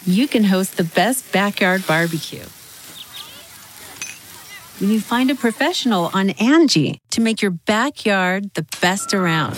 you can host the best backyard barbecue. When you find a professional on Angie to make your backyard the best around.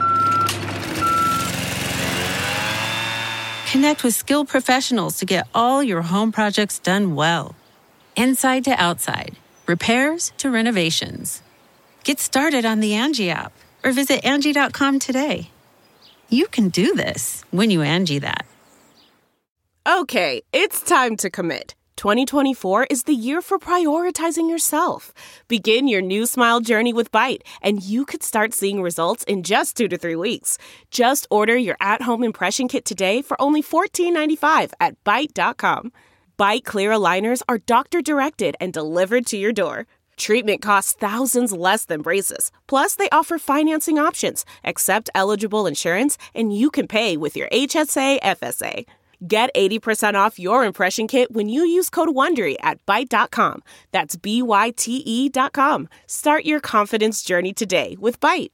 Connect with skilled professionals to get all your home projects done well. Inside to outside, repairs to renovations. Get started on the Angie app or visit Angie.com today. You can do this when you Angie that. Okay, it's time to commit. 2024 is the year for prioritizing yourself. Begin your new smile journey with Byte, and you could start seeing results in just 2 to 3 weeks. Just order your at-home impression kit today for only $14.95 at Byte.com. Byte Clear aligners are doctor-directed and delivered to your door. Treatment costs thousands less than braces. Plus, they offer financing options, accept eligible insurance, and you can pay with your HSA FSA. Get 80% off your impression kit when you use code WONDERY at Byte.com. That's BYTE.com. Start your confidence journey today with Byte.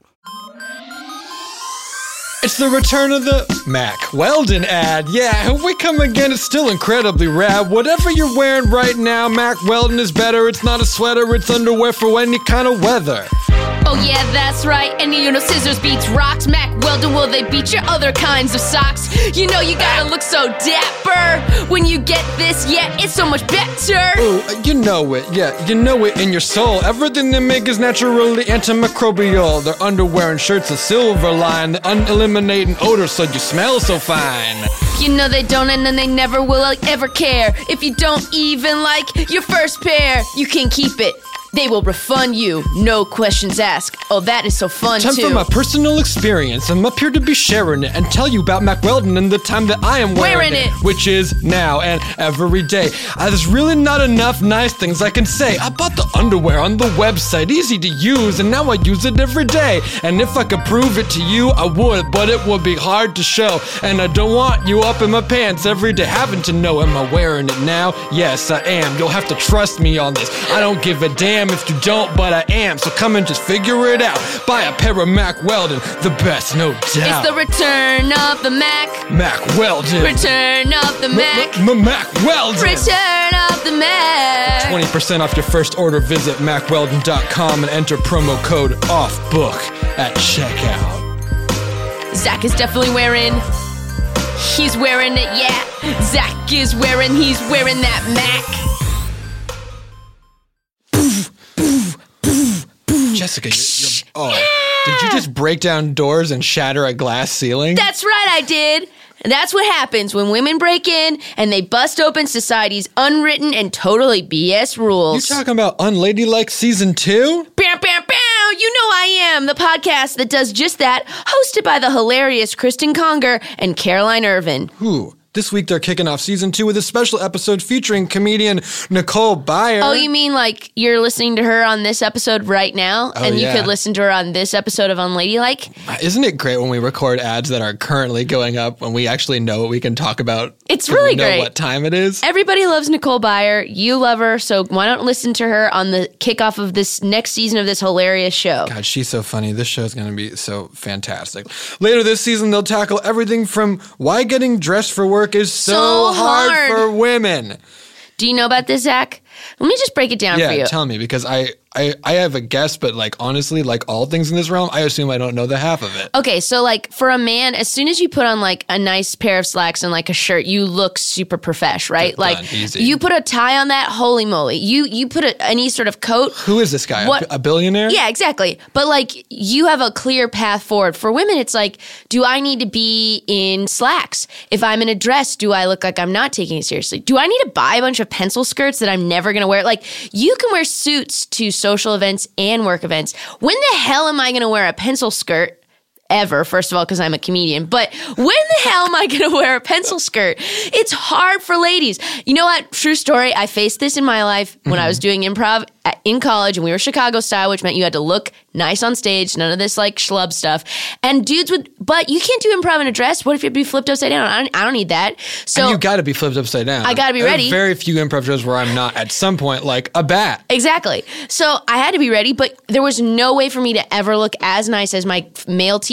It's the return of the Mack Weldon ad. Yeah, here we come again. It's still incredibly rad. Whatever you're wearing right now, Mack Weldon is better. It's not a sweater, it's underwear for any kind of weather. Oh yeah, that's right. And you know scissors beats rocks. Mack Weldon, will they beat your other kinds of socks? You know you gotta look so dapper when you get this. Yeah, it's so much better. Ooh, you know it. Yeah, you know it in your soul. Everything they make is naturally antimicrobial. Their underwear and shirts are silver line. They're uneliminating odor so you smell so fine. You know they don't, and then they never will ever care. If you don't even like your first pair, you can keep it. They will refund you, no questions asked. Oh, that is so fun, Time too. for my personal experience. I'm up here to be sharing it and tell you about Mack Weldon and the time that I am wearing it. Which is now and every day. There's really not enough nice things I can say. I bought the underwear on the website, easy to use, and now I use it every day. And if I could prove it to you, I would, but it would be hard to show. And I don't want you up in my pants every day having to know, am I wearing it now? Yes, I am. You'll have to trust me on this. I don't give a damn if you don't, but I am. So come and just figure it out. Buy a pair of Mack Weldon, the best, no doubt. It's the return of the Mack. Mack Weldon. Return of the Mack. Mack Weldon. Return of the Mack. 20% off your first order. Visit MackWeldon.com and enter promo code OFFBOOK at checkout. Zach is definitely wearing. He's wearing it, yeah. Zach is wearing, he's wearing that Mack. Jessica, did you just break down doors and shatter a glass ceiling? That's right, I did. And that's what happens when women break in and they bust open society's unwritten and totally BS rules. You talking about Unladylike Season 2? Bam, bam, bam! You know I am, the podcast that does just that, hosted by the hilarious Kristen Conger and Caroline Irvin. Who? This week they're kicking off Season 2 with a special episode featuring comedian Nicole Byer. Oh, you mean like you're listening to her on this episode right now? Oh, and yeah. You could listen to her on this episode of Unladylike? Isn't it great when we record ads that are currently going up when we actually know what we can talk about? It's really great. We know what time it is. Everybody loves Nicole Byer. You love her, so why don't listen to her on the kickoff of this next season of this hilarious show? God, she's so funny. This show is going to be so fantastic. Later this season, they'll tackle everything from why getting dressed for work is so hard for women. Do you know about this, Zach? Let me just break it down for you. Yeah, tell me, because I have a guess, but like honestly, like all things in this realm, I assume I don't know the half of it. Okay, so like for a man, as soon as you put on like a nice pair of slacks and like a shirt, you look super profesh, right? Done, like easy. You put a tie on that, holy moly. You put any sort of coat. Who is this guy? A billionaire? Yeah, exactly. But like you have a clear path forward. For women, it's like, do I need to be in slacks? If I'm in a dress, do I look like I'm not taking it seriously? Do I need to buy a bunch of pencil skirts that I'm never going to wear? Like you can wear suits to social events and work events. When the hell am I going to wear a pencil skirt? Ever, first of all, because I'm a comedian. But when the hell am I going to wear a pencil skirt? It's hard for ladies. You know what? True story. I faced this in my life when I was doing improv in college, and we were Chicago style, which meant you had to look nice on stage, none of this like schlub stuff. And dudes would, but you can't do improv in a dress. What if you'd be flipped upside down? I don't need that. So and you got to be flipped upside down. I got to be ready. Very few improv shows where I'm not at some point like a bat. Exactly. So I had to be ready, but there was no way for me to ever look as nice as my male teammates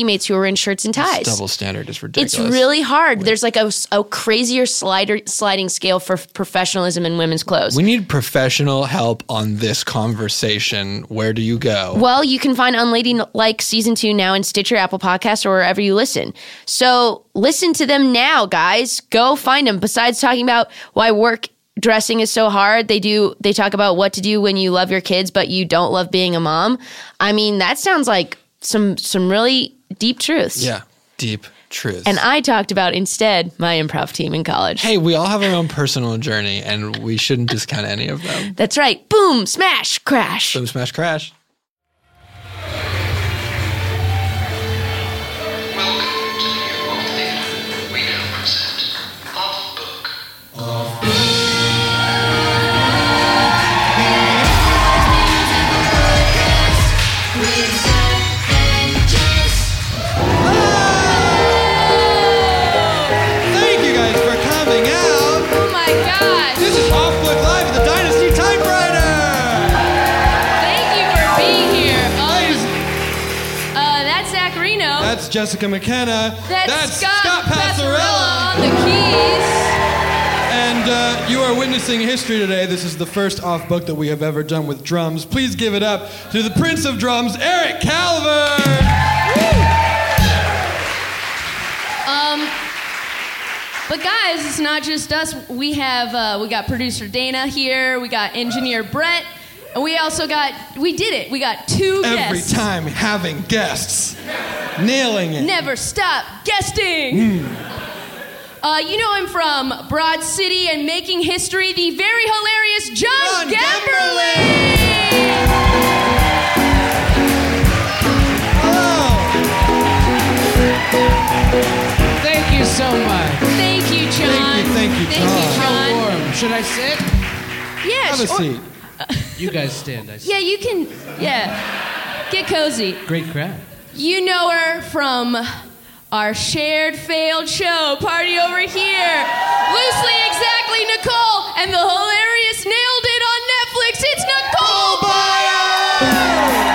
teammates who are in shirts and ties. This double standard is ridiculous. It's really hard. There's like a crazier sliding scale for professionalism in women's clothes. We need professional help on this conversation. Where do you go? Well, you can find Unladylike Season 2 now in Stitcher, Apple Podcasts, or wherever you listen. So listen to them now, guys. Go find them. Besides talking about why work dressing is so hard, they talk about what to do when you love your kids but you don't love being a mom. I mean, that sounds like some really deep truths. Yeah, deep truths. And I talked about instead my improv team in college. Hey, we all have our own personal journey, and we shouldn't discount any of them. That's right. Boom, smash, crash. Boom, smash, crash. Welcome to the New World Theatre. We now present Off Book. Thank you guys for coming out. Oh my gosh. This is Off Book Live at the Dynasty Typewriter. Thank you for being here. That's Zach Reno. That's Jessica McKenna. That's Scott Passarella. on the keys. And you are witnessing history today. This is the first Off Book that we have ever done with drums. Please give it up to the Prince of Drums, Eric Calvert. But guys, it's not just us. We got producer Dana here. We got engineer Brett. And we did it. We got 2 Every guests. time having guests. Nailing it. Never stop guesting. You know him from Broad City and Making History, the very hilarious John Gamberley. Thank you so much. Thank you, John. Thank you, John. How warm. Should I sit? Yeah, Have a sure. seat. You guys stand. I sit. Yeah, you can. Yeah. Get cozy. Great crowd. You know her from our shared failed show, Party Over Here. Loosely Exactly Nicole and the hilarious Nailed It on Netflix. It's Nicole Byer!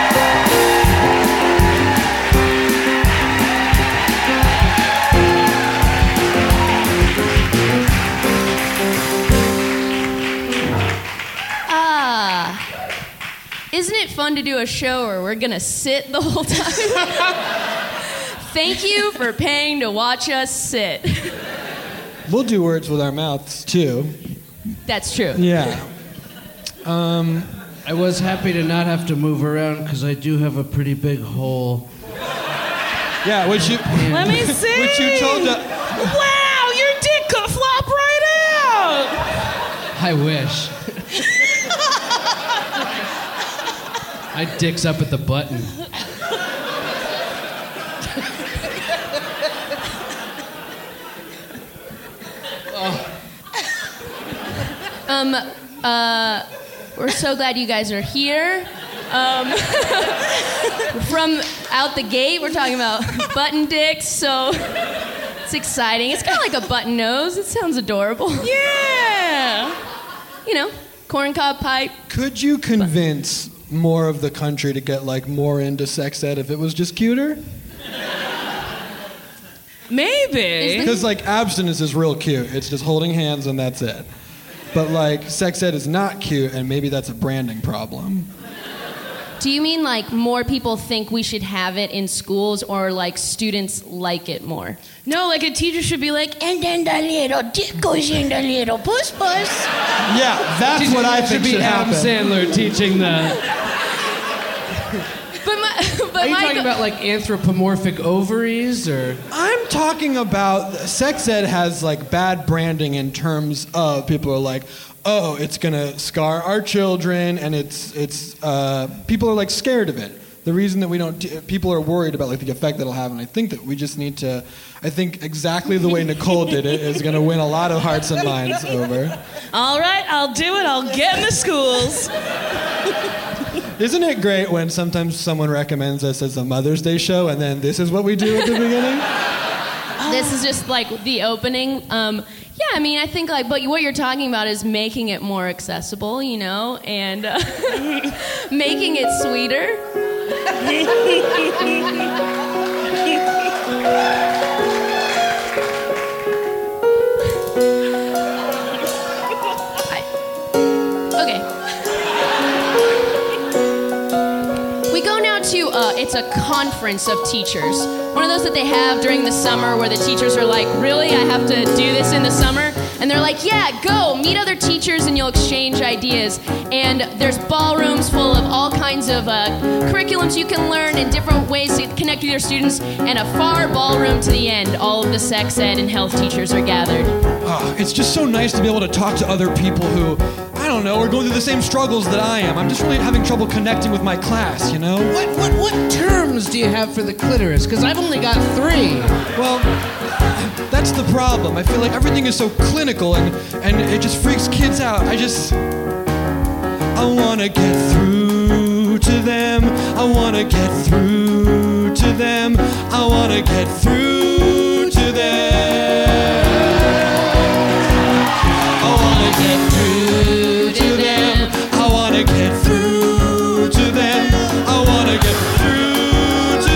Isn't it fun to do a show where we're gonna sit the whole time? Thank you for paying to watch us sit. We'll do words with our mouths, too. That's true. Yeah. I was happy to not have to move around because I do have a pretty big hole. Yeah, which you... Let me see. Which you told us... Wow, your dick could flop right out. I wish. My dick's up at the button. We're so glad you guys are here. From out the gate, we're talking about button dicks, so it's exciting. It's kind of like a button nose. It sounds adorable. Yeah. You know, corncob pipe. Could you convince more of the country to get, like, more into sex ed if it was just cuter? Maybe. Because, like, abstinence is real cute. It's just holding hands and that's it. But, like, sex ed is not cute, and maybe that's a branding problem. Do you mean like more people think we should have it in schools, or like students like it more? No, like a teacher should be like, and then the little dick goes in the little puss puss. Yeah, that's what I think should Adam happen. Sandler teaching the... But Are you talking about like anthropomorphic ovaries or? I'm talking about sex ed has like bad branding in terms of people are like, oh, it's gonna scar our children, and it's people are like scared of it. The reason that we don't, people are worried about like the effect that'll have, and I think that we just need to. I think exactly the way Nicole did it is gonna win a lot of hearts and minds over. All right, I'll do it. I'll get in the schools. Isn't it great when sometimes someone recommends us as a Mother's Day show, and then this is what we do at the beginning? This is just like the opening. Yeah, I mean, I think like, but what you're talking about is making it more accessible, you know, and making it sweeter. It's a conference of teachers. One of those that they have during the summer where the teachers are like, really, I have to do this in the summer? And they're like, yeah, go, meet other teachers and you'll exchange ideas. And there's ballrooms full of all kinds of curriculums you can learn in different ways to connect with your students, and a far ballroom to the end. All of the sex ed and health teachers are gathered. It's just so nice to be able to talk to other people who, I don't know, are going through the same struggles that I am. I'm just really having trouble connecting with my class, you know? What terms do you have for the clitoris? Because I've only got 3. Well, that's the problem. I feel like everything is so clinical and it just freaks kids out. I wanna get through to them. I wanna get through to them. I wanna get through to them. I wanna get through to them. I wanna get through to them. I wanna get through to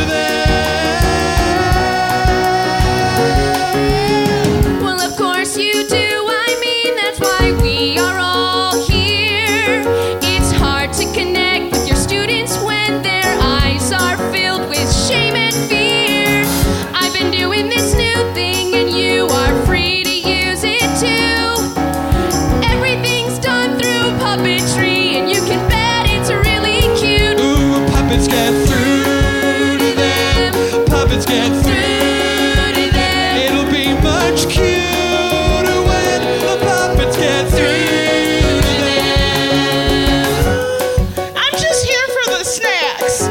them. Well, of course you do. I mean, that's why we are all here. It's hard to connect with your students when their eyes are filled with shame and fear. I've been doing this new thing and you are free to use it too. Everything's done through puppetry and you can bet it's really cute. Ooh, puppets get through to them. Puppets get through to them. It'll be much cuter when the puppets get through to them. I'm just here for the snacks.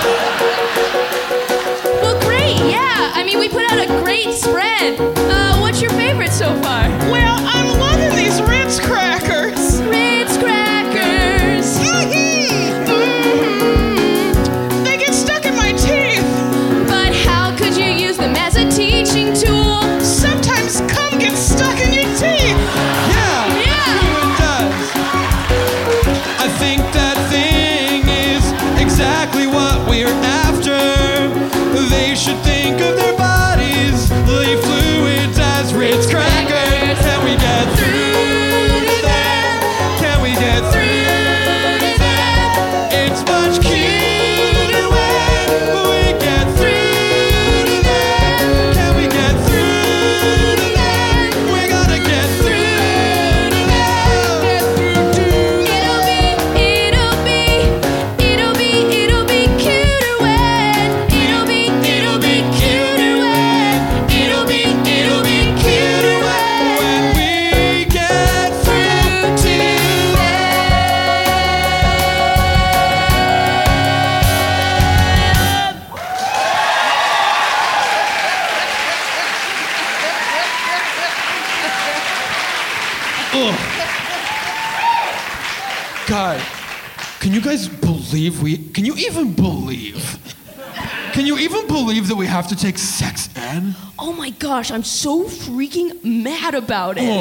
Well, great, yeah. I mean, we put out a great spread. What's your favorite so far? Well, I'm loving these Ritz crackers. Ritz crackers. They get stuck in my teeth. But how could you use them as a teaching tool? Sometimes cum gets stuck in your teeth. Yeah, it does. I think that thing is exactly what we're after. They should think of their bodies, the fluids as Ritz crackers. Can we get through to them? Can we get through to them? It's much cuter when we get through to them. Can we get through to them? We gotta get through to them. It'll be cuter when. It'll be cuter when. It'll be cuter when we get through to them. God, can you guys believe can you even believe that we have to take sex ed? Oh my gosh, I'm so freaking mad about it.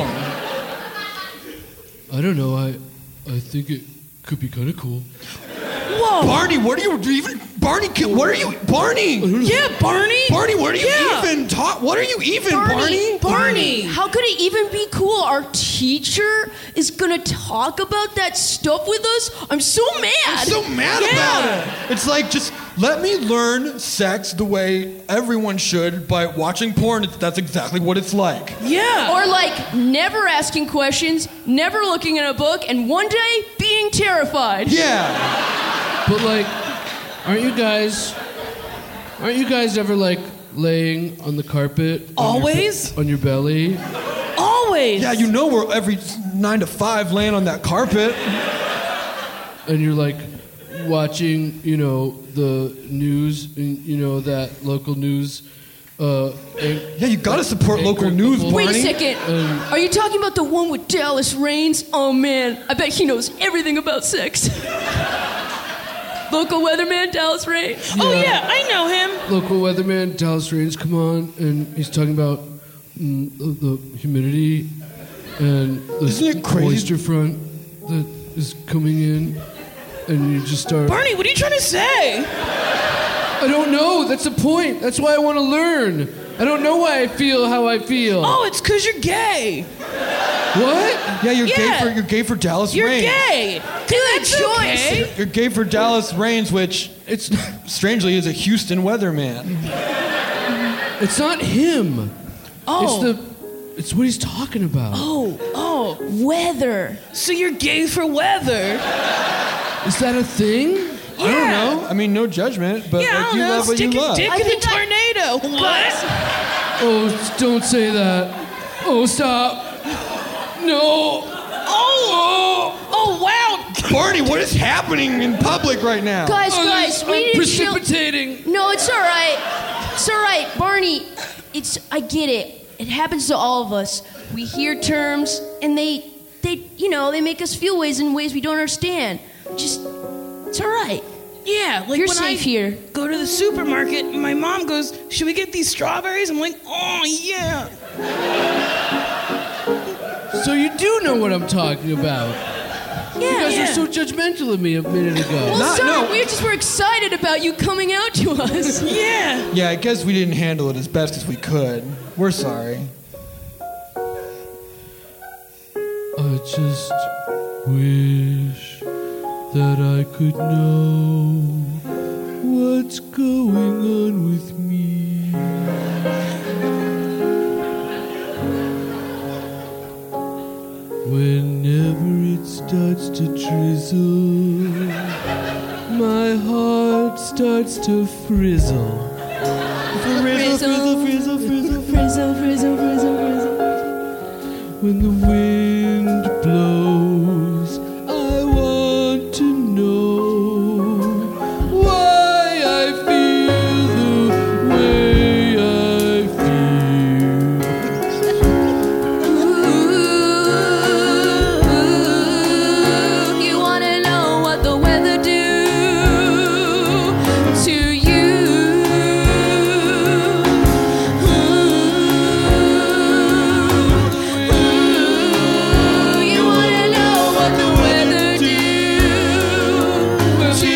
I don't know. I think it could be kind of cool. Whoa. Barney, what are you even? Barney, what are you? Barney! Yeah, Barney. Barney, what are you Yeah. even talk? What are you even, Barney? Barney. How could it even be cool? Our teacher is gonna talk about that stuff with us? I'm so mad. I'm so mad about it. It's like, just let me learn sex the way everyone should by watching porn. That's exactly what it's like. Yeah. Or like never asking questions, never looking at a book, and one day being terrified. Yeah. But like, aren't you guys ever like laying on the carpet? Always? On your belly? Always. Yeah, you know we're every 9 to 5 laying on that carpet. And you're like watching, the news, and, that local news. Yeah, you gotta support local news, Barney. Wait a second. Are you talking about the one with Dallas Raines? Oh man, I bet he knows everything about sex. Local weatherman Dallas Raines. Oh yeah, I know him. Local weatherman Dallas Raines come on, and he's talking about the humidity and Isn't the it crazy? moisture front that is coming in, and you just start. Barney, what are you trying to say? I don't know. That's the point. That's why I want to learn. I don't know why I feel how I feel. Oh, it's because you're gay. What? Yeah, you're gay for Dallas You're Reigns. gay. Good choice. Okay. You're gay for Dallas Reigns, which it's strangely is a Houston weatherman. It's not him. Oh. It's what he's talking about. Oh, weather. So you're gay for weather. Is that a thing? I don't know. I mean, no judgment, but Yeah, I like, don't you know. love what you Stick love. a dick in a tornado. What? Oh, don't say that. Oh, stop. No. Oh, wow. Barney, what is happening in public right now? Guys, we need to chill. Precipitating. No, it's all right. It's all right, Barney. I get it. It happens to all of us. We hear terms, and they make us feel ways in ways we don't understand. Just, it's all right. Yeah, like You're when safe I here. go to the supermarket, and my mom goes, "Should we get these strawberries?" I'm like, "Oh yeah." So you do know what I'm talking about. Yeah. You guys were so judgmental of me a minute ago. Well, sorry, we just were excited about you coming out to us. Yeah. Yeah, I guess we didn't handle it as best as we could. We're sorry. I just wish that I could know what's going on with me. Whenever it starts to drizzle, my heart starts to frizzle. Frizzle. When the wind blows, I want to know why I feel the way I feel. Ooh, you wanna know what the weather do to you? You wanna know what the weather do to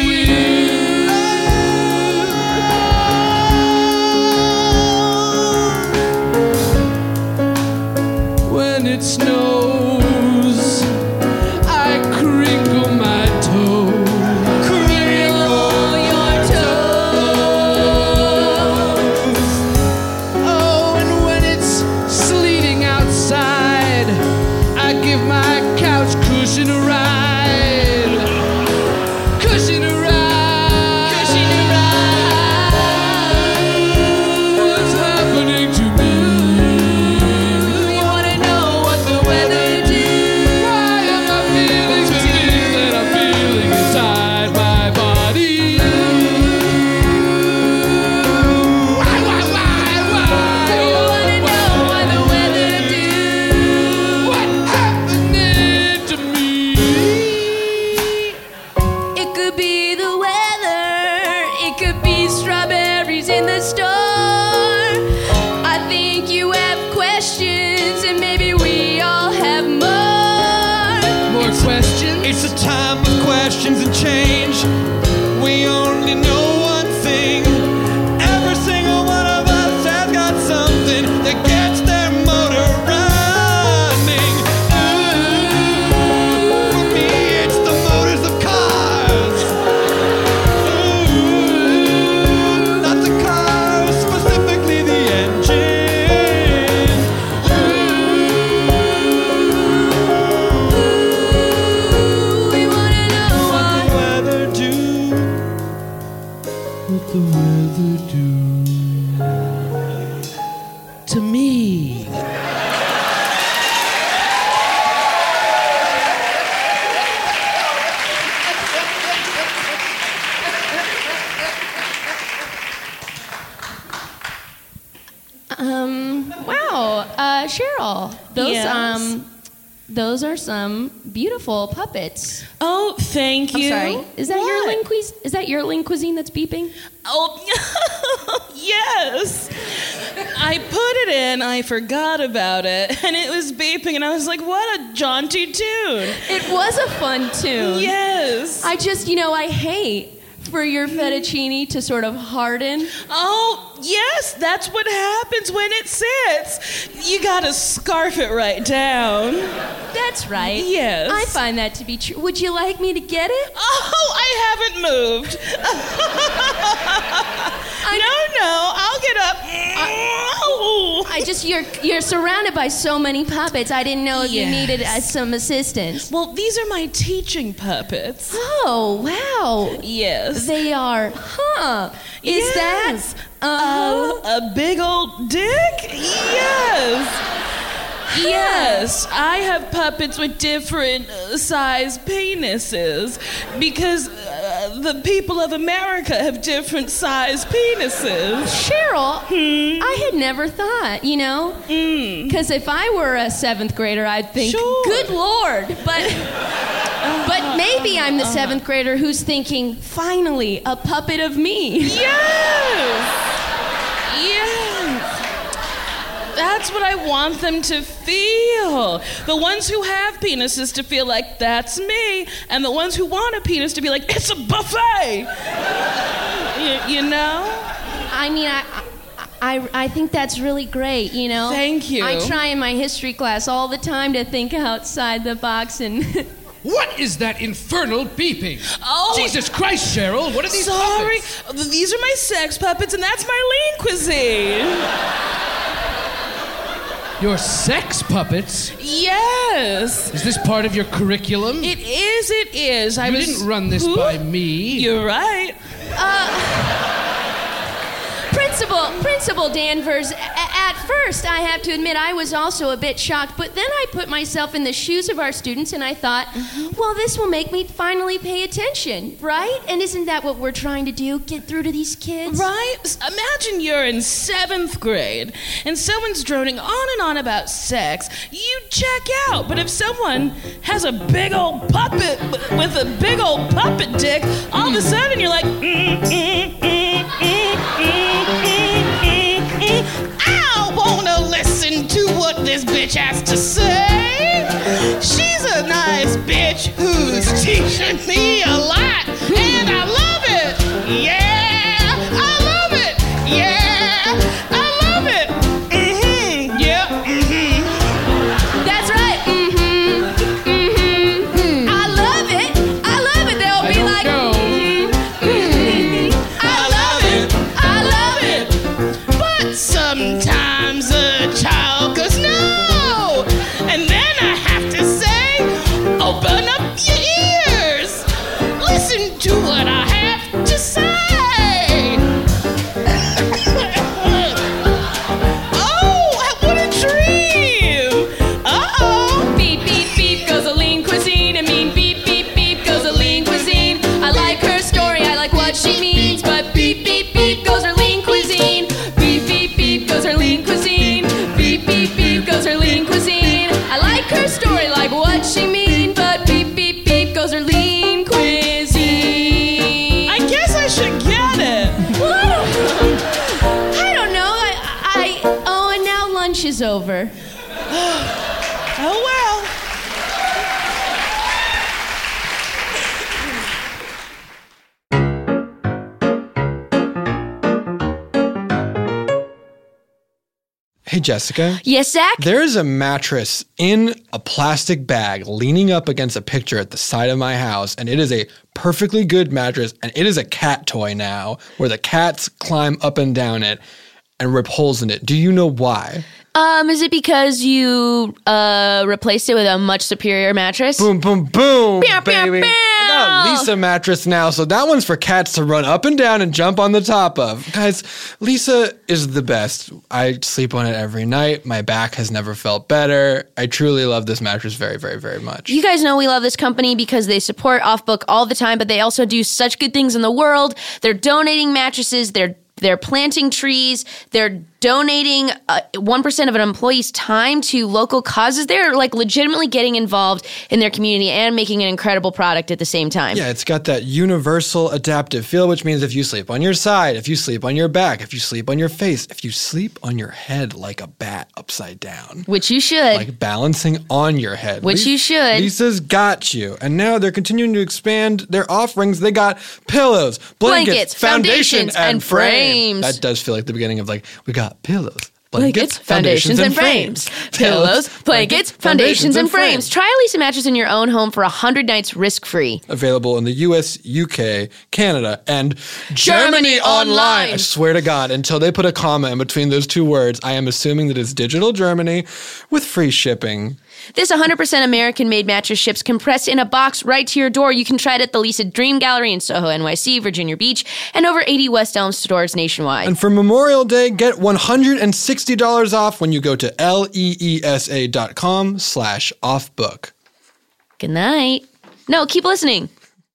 you? When it snows, I crinkle my toes. Crinkle your toes. Oh, and when it's sleeting outside, I give my couch cushion a ride. Cushion a ride. Cushion a ride. What's happening to me? You wanna know what the weather do? Why am I feeling the things that I'm feeling inside my body? Why? You wanna know what the weather do? What happening to me? It could be the weather. It could be strawberries in the store. I think you have questions, and maybe we all have more. More questions? It's a time of questions and change. We only know one thing. Every single one of us has got something that gets their motor running. Ooh, for me, it's the motors of cars. Ooh, not the cars, specifically the engine. We wanna know What the weather do? What the weather do to me? Wow, Cheryl, Yes? those are some beautiful puppets. Oh, thank you. I'm sorry. Is that your What? Ling cuisine? Is that your Ling cuisine that's beeping? Oh, yes. I put it in, I forgot about it, and it was beeping, and I was like, what a jaunty tune. It was a fun tune. Yes. I just, I hate for your fettuccine to sort of harden? Oh, yes, that's what happens when it sits. You gotta scarf it right down. That's right. Yes. I find that to be true. Would you like me to get it? Oh, I haven't moved. No, I'll get up. You're surrounded by so many puppets. I didn't know if you needed some assistance. Well, these are my teaching puppets. Oh, wow. Yes. They are, Is that a big old dick? Yes. Yes, I have puppets with different size penises because the people of America have different size penises. Cheryl, I had never thought, because if I were a 7th grader, I'd think, good Lord, but maybe I'm the 7th grader who's thinking, finally, a puppet of me. Yes. That's what I want them to feel. The ones who have penises to feel like that's me, and the ones who want a penis to be like, it's a buffet. You know? I mean, I think that's really great, Thank you. I try in my history class all the time to think outside the box and... What is that infernal beeping? Oh, Jesus Christ, Cheryl! What are these puppets? These are my sex puppets, and that's my lean cuisine. Your sex puppets? Yes. Is this part of your curriculum? It is. You didn't run this by me. You're right. Principal Danvers, at first, I have to admit, I was also a bit shocked, but then I put myself in the shoes of our students and I thought, well, this will make me finally pay attention, right? And isn't that what we're trying to do, get through to these kids? Right? Imagine you're in 7th grade and someone's droning on and on about sex. You check out, but if someone has a big old puppet with a big old puppet dick, all of a sudden you're like, I wanna listen to what this bitch has to say. She's a nice bitch who's teaching me a lot, and I love it. Yeah, I love it. Yeah, I love it. Yeah, That's right. I love it. They'll be like, I love it. But sometimes a child goes no, and then I have to say, open up your ears. Listen to what I have to say. Oh, what a dream. Uh-oh. beep, beep, beep goes a lean cuisine. I mean, beep, beep, beep goes a lean cuisine. I like her story, I like what she means, but beep, beep, beep goes her lean cuisine. Beep, beep, beep goes her lean cuisine. Beep, beep, beep goes her lean cuisine. I like her story, like what she means, but beep, beep, beep goes her lean cuisine. I guess I should get it. I don't know. Oh, and now lunch is over. Oh, well. Hey, Jessica. Yes, Zach? There is a mattress in a plastic bag leaning up against a picture at the side of my house, and it is a perfectly good mattress, and it is a cat toy now, where the cats climb up and down it and rip holes in it. Do you know why? Is it because you replaced it with a much superior mattress? Boom, boom, boom, Pew, pew, baby. pew. I got a Lisa mattress now, so that one's for cats to run up and down and jump on the top of. Guys, Lisa is the best. I sleep on it every night. My back has never felt better. I truly love this mattress very, very, very much. You guys know we love this company because they support Off Book all the time, but they also do such good things in the world. They're donating mattresses. They're planting trees. They're donating 1% of an employee's time to local causes. They're like legitimately getting involved in their community and making an incredible product at the same time. Yeah, it's got that universal adaptive feel, which means if you sleep on your side, if you sleep on your back, if you sleep on your face, if you sleep on your head like a bat upside down. Which you should. Like balancing on your head. Which you should. Lisa's got you. And now they're continuing to expand their offerings. They got pillows, blankets, foundations, and frames. That does feel like the beginning of like, we got pillows. Blankets, foundations, and frames. Pillows, blankets, foundations, and frames. Try a Lisa mattress in your own home for 100 nights risk-free. Available in the US, UK, Canada, and Germany online. I swear to God, until they put a comma in between those two words, I am assuming that it's digital Germany with free shipping. This 100% American-made mattress ships compressed in a box right to your door. You can try it at the Lisa Dream Gallery in Soho, NYC, Virginia Beach, and over 80 West Elm stores nationwide. And for Memorial Day, get $160 off when you go to leesa.com/offbook. Good night. No, keep listening.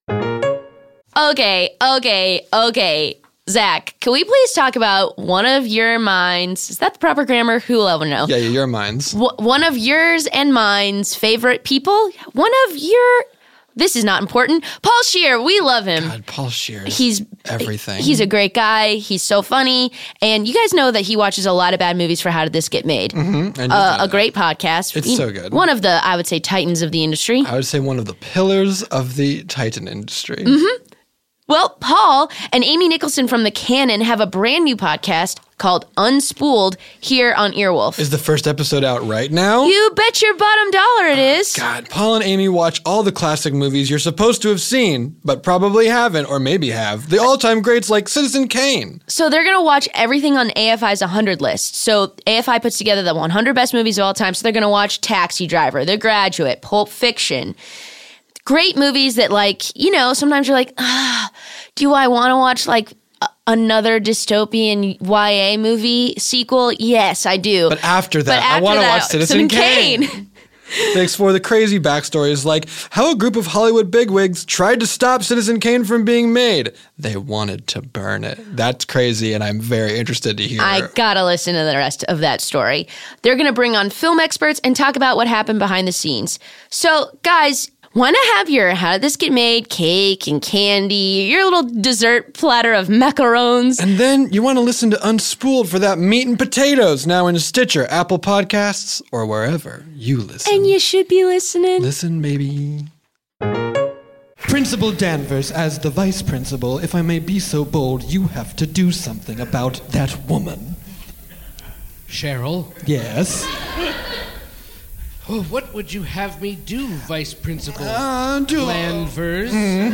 Okay. Zach, can we please talk about one of your minds? Is that the proper grammar? Who will ever know? Yeah, your minds. One of yours and mine's favorite people? This is not important. Paul Scheer, we love him. God, Paul Scheer. He's everything. He's a great guy. He's so funny. And you guys know that he watches a lot of bad movies for How Did This Get Made? Mm-hmm. A great podcast. It's so good. One of the, I would say, titans of the industry. I would say one of the pillars of the Titan industry. Mm-hmm. Well, Paul and Amy Nicholson from The Canon have a brand new podcast called Unspooled here on Earwolf. Is the first episode out right now? You bet your bottom dollar it is. God, Paul and Amy watch all the classic movies you're supposed to have seen, but probably haven't, or maybe have. The all-time greats like Citizen Kane. So they're going to watch everything on AFI's 100 list. So AFI puts together the 100 best movies of all time, so they're going to watch Taxi Driver, The Graduate, Pulp Fiction. Great movies that, like, you know, sometimes you're like, do I want to watch, like, another dystopian YA movie sequel? Yes, I do. But after that, I want to watch Citizen Kane. They explore the crazy backstories, like how a group of Hollywood bigwigs tried to stop Citizen Kane from being made. They wanted to burn it. That's crazy, and I'm very interested to hear. I gotta listen to the rest of that story. They're gonna bring on film experts and talk about what happened behind the scenes. So, guys, want to have your How Did This Get Made cake and candy, your little dessert platter of macarons. And then you want to listen to Unspooled for that meat and potatoes, now in Stitcher, Apple Podcasts, or wherever you listen. And you should be listening. Listen, baby. Principal Danvers, as the vice principal, if I may be so bold, you have to do something about that woman. Cheryl? Yes? Oh, what would you have me do, Vice Principal Clanvers?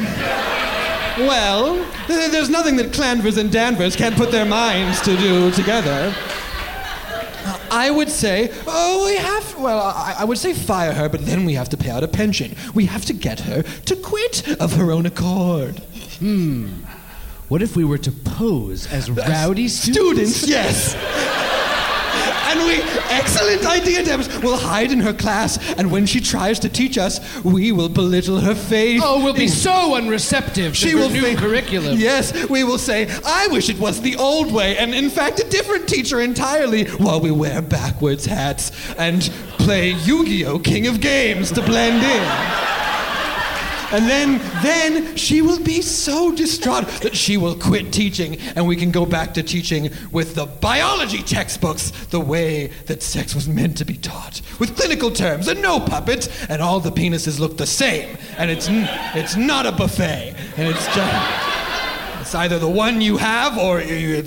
Well, there's nothing that Clanvers and Danvers can't put their minds to do together. I would say, I would say fire her, but then we have to pay out a pension. We have to get her to quit of her own accord. What if we were to pose as rowdy students? Yes! And excellent idea, Debs. We'll hide in her class, and when she tries to teach us, we will belittle her faith. Oh, we'll be so unreceptive to her new curriculum. Yes, we will say, I wish it was the old way, and in fact, a different teacher entirely, while we wear backwards hats and play Yu-Gi-Oh! King of Games to blend in. And then she will be so distraught that she will quit teaching, and we can go back to teaching with the biology textbooks, the way that sex was meant to be taught, with clinical terms and no puppets, and all the penises look the same, and it's not a buffet, and it's either the one you have or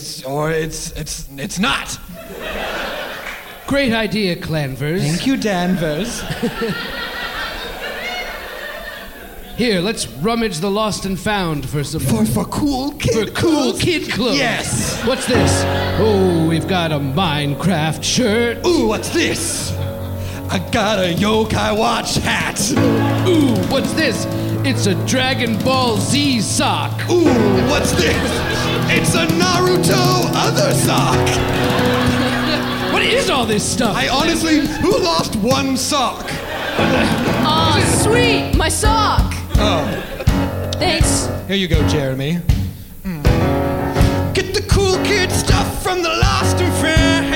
it's not. Great idea, Clanvers. Thank you, Danvers. Here, let's rummage the lost and found for some... For cool kid clothes. Yes. What's this? Oh, we've got a Minecraft shirt. Ooh, what's this? I got a Yokai Watch hat. Ooh, what's this? It's a Dragon Ball Z sock. Ooh, what's this? It's a Naruto other sock. What is all this stuff? Who lost one sock? Aw, sweet, my sock. Oh. Thanks. Here you go, Jeremy. Get the cool kid stuff from the lost and found.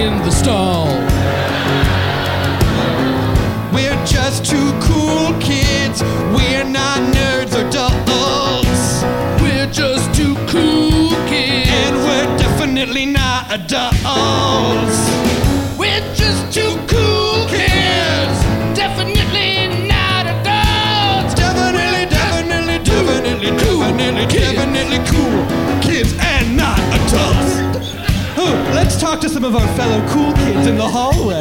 in the stall. We're just two cool kids. We're not nerds or dolls. We're just two cool kids. And we're definitely not adults. We're just two cool kids. Definitely not adults. Definitely cool kids and not adults. Let's talk to some of our fellow cool kids in the hallway.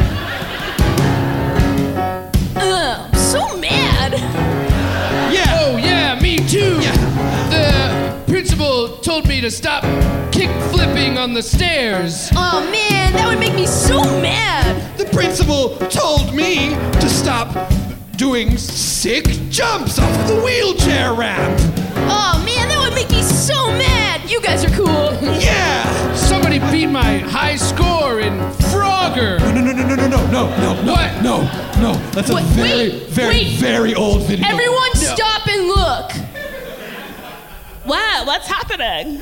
I'm so mad. Yeah. Oh, yeah, me too. Yeah. The principal told me to stop kick flipping on the stairs. Oh man, that would make me so mad. The principal told me to stop doing sick jumps off the wheelchair ramp. Oh man, that would make me so mad. You guys are cool. Yeah. Somebody beat my high score in Frogger. No. What? No. That's a Wait, very old video. Everyone stop and look. Wow, what's happening?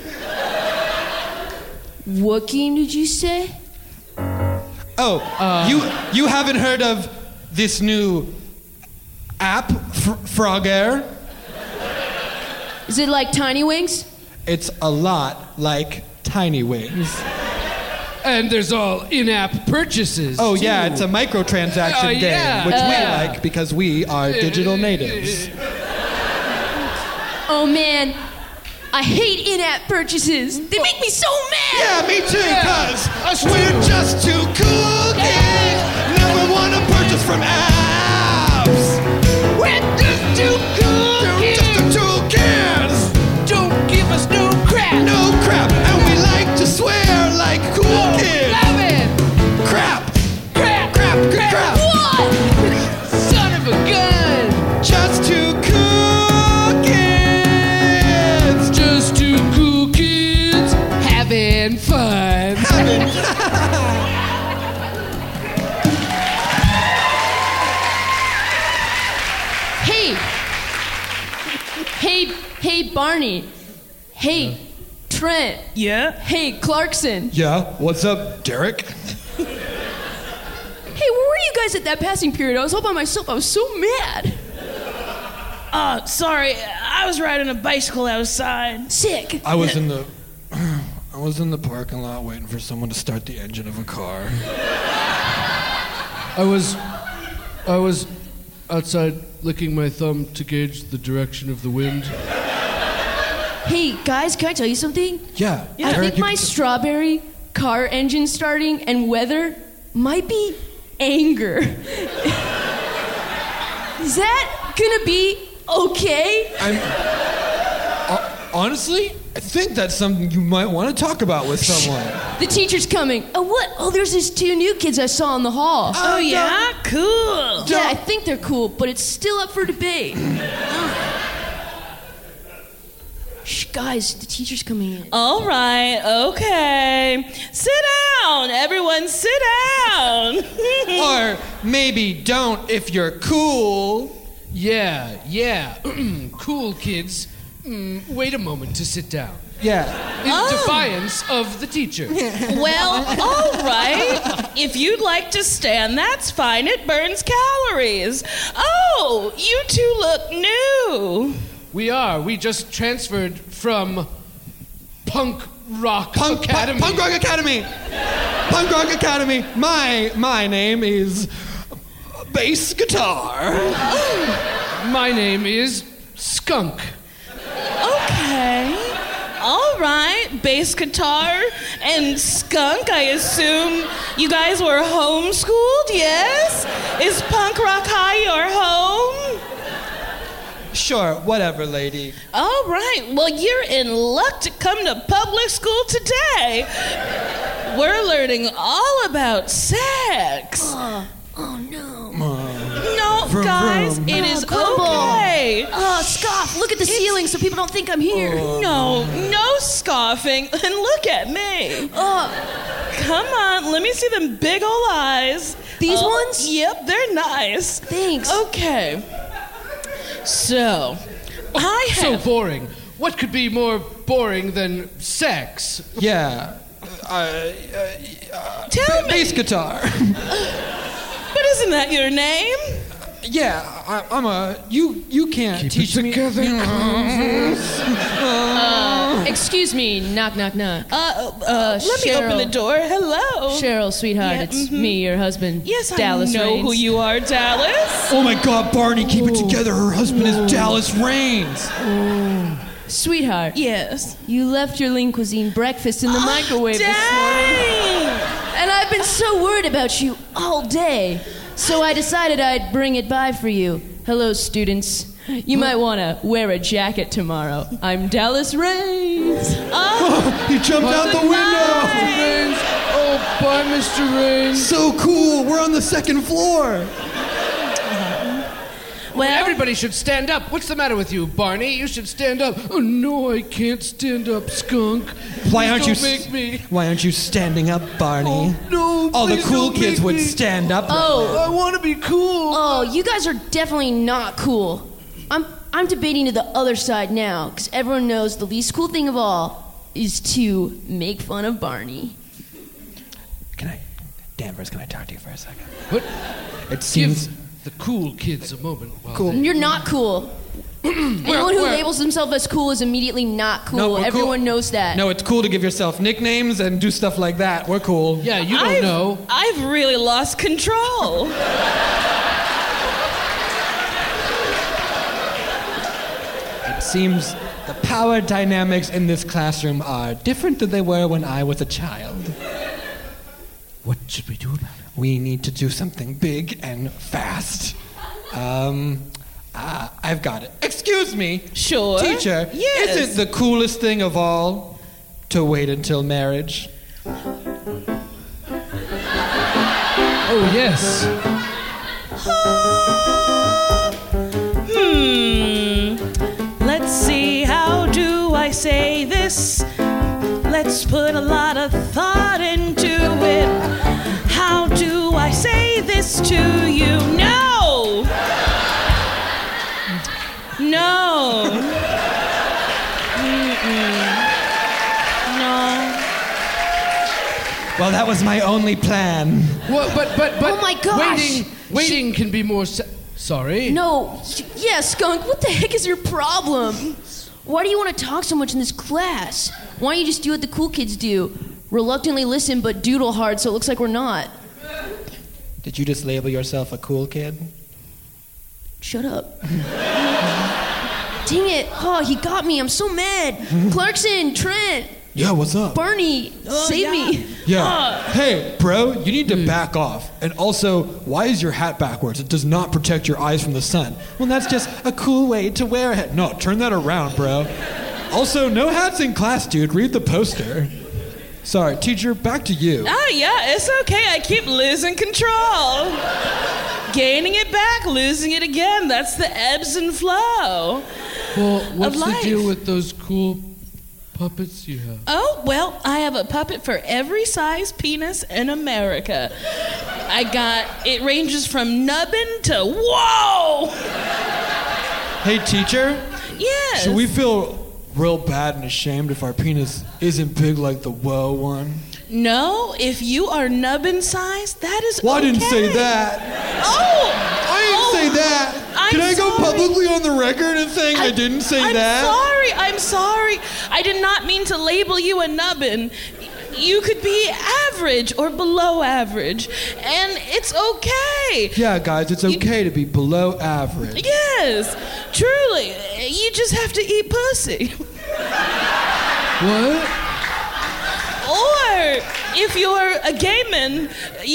What game did you say? Oh, you haven't heard of this new app, Frogger? Is it like Tiny Wings? It's a lot like Tiny Wings. And there's all in-app purchases. Oh too. yeah, it's a microtransaction game, yeah. which we like because we are digital natives. Oh man, I hate in-app purchases. They make me so mad. Yeah, me too, Yeah, cuz us we're too. just too cool kids. Never want to purchase from apps. We're just two cool kids. Just the two kids. Don't give us no crap. No crap, and we like to swear like cool kids. Love it. Crap. Crap. What? Son of a gun. Just two cool kids. Just two cool kids having fun. Hey, Barney. Hey, Trent. Yeah? Hey, Clarkson. Yeah, what's up, Derek? Hey, where were you guys at that passing period? I was all by myself. I was so mad. Sorry. I was riding a bicycle outside. Sick. I was in the parking lot waiting for someone to start the engine of a car. I was outside licking my thumb to gauge the direction of the wind. Hey, guys, can I tell you something? Yeah. I think my strawberry car engine starting and weather might be anger. Is that gonna be okay? Honestly, I think that's something you might want to talk about with someone. The teacher's coming. Oh, what? Oh, there's these two new kids I saw in the hall. Oh, yeah? Cool. Yeah, I think they're cool, but it's still up for debate. Shh, guys, the teacher's coming in. All right, okay. Sit down. Everyone sit down. Or maybe don't if you're cool. Yeah. Cool kids. Wait a moment to sit down. Yeah. In defiance of the teacher. Well, all right. If you'd like to stand, that's fine. It burns calories. Oh, you two look new. We just transferred from Punk Rock Academy. Punk Rock Academy. Punk Rock Academy. My name is Bass Guitar. My name is Skunk. Okay. All right. Bass guitar and skunk. I assume you guys were homeschooled, yes? Is Punk Rock High your home? Sure, whatever, lady. All right. Well, you're in luck to come to public school today. We're learning all about sex. Oh no. No, guys, it is okay. Oh, scoff. Look at the ceiling so people don't think I'm here. No scoffing. And look at me. Come on, let me see them big ol' eyes. These ones? Yep, they're nice. Thanks. Okay. So, I So have... boring. What could be more boring than sex? Yeah. Tell me. Bass guitar. But isn't that your name? Yeah, I'm a. You can't teach me. Excuse me, knock, knock, knock. Let me open the door. Hello. Cheryl, sweetheart, Yeah, it's me, your husband. Yes, Dallas I know Raines. who you are, Dallas. Oh my God, Barney, keep it together. Her husband is Dallas Raines. Sweetheart, Yes. you left your lean cuisine breakfast in the microwave this morning. And I've been so worried about you all day. So I decided I'd bring it by for you. Hello, students. You might want to wear a jacket tomorrow. I'm Dallas Raines. He jumped out the window. Raines. Oh, bye, Mr. Raines. So cool. We're on the second floor. Well, Everybody should stand up. What's the matter with you, Barney? You should stand up. Oh no, I can't stand up, skunk. Why aren't you? Don't make me. Why aren't you standing up, Barney? No, All the please cool don't kids make would me. stand up. I want to be cool. Oh, you guys are definitely not cool. I'm debating to the other side now, because everyone knows the least cool thing of all is to make fun of Barney. Danvers, can I talk to you for a second? What? It seems. Give the cool kids a moment. While Cool. You're not cool. Anyone who where? labels himself as cool is immediately not cool. No, we're cool. Everyone knows that. No, it's cool to give yourself nicknames and do stuff like that. We're cool. Yeah, you don't know. I've really lost control. It seems the power dynamics in this classroom are different than they were when I was a child. What should we do about it? We need to do something big and fast. I've got it. Excuse me. Sure. Teacher, Yes. is it the coolest thing of all to wait until marriage? Oh, yes. Let's see, how do I say this? Let's put a lot of thought into it. How do I say this to you? No! No. No. Well, that was my only plan. What? But. Oh my gosh. Waiting can be more. Sorry. No. Yeah, Skunk, what the heck is your problem? Why do you want to talk so much in this class? Why don't you just do what the cool kids do? Reluctantly listen, but doodle hard so it looks like we're not. Did you just label yourself a cool kid? Shut up. Dang it. Oh, he got me. I'm so mad. Clarkson, Trent, Yeah, what's up? Barney, save me. Yeah. Hey, bro, you need to back off. And also, why is your hat backwards? It does not protect your eyes from the sun. Well, that's just a cool way to wear a hat. No, turn that around, bro. Also, no hats in class, dude. Read the poster. Sorry, teacher, back to you. Yeah, it's okay. I keep losing control. Gaining it back, losing it again. That's the ebbs and flow. Well, what's the life. deal with those cool puppets you have? Oh, well, I have a puppet for every size penis in America. It ranges from nubbin to whoa! Hey, teacher, Yes. should we feel real bad and ashamed if our penis isn't big like the whoa one? No, if you are nubbin size, that is Well, okay. I didn't say that. Oh! I didn't say that. I'm Can I go sorry. publicly on the record and saying I didn't say that? I'm sorry. I did not mean to label you a nubbin. You could be average or below average, and it's okay. Yeah, guys, it's okay to be below average. Yes, truly. You just have to eat pussy. What? Or if you're a gay man,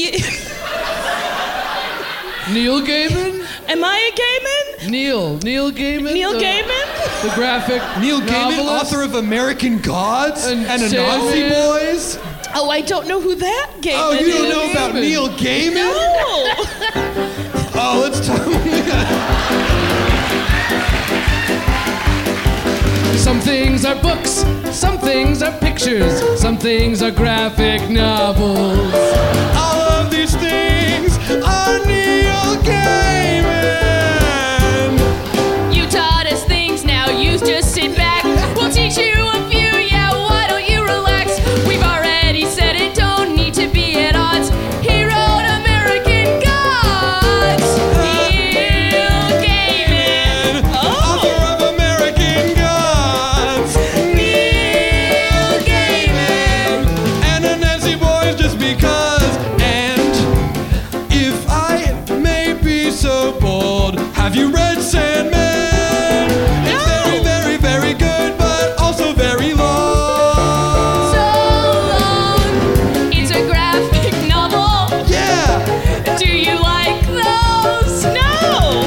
Neil Gaiman? am I a gay man? Neil Gaiman? Neil the, Gaiman? The graphic Neil Gaiman, novelist? author of American Gods And and Sandman. Anansi Boys. Oh, I don't know who that gay Oh, man you don't is. know about Gaiman. Neil Gaiman? No. Oh, let's talk. Some things are books, some things are pictures, some things are graphic novels. All of these things are Neil Gaiman. You taught us things, now you just sit back. We'll teach you a few, yeah, why don't you relax? We've already Have you read Sandman? It's very, very, very good, but also very long. So long. It's a graphic novel. Yeah. Do you like those? No.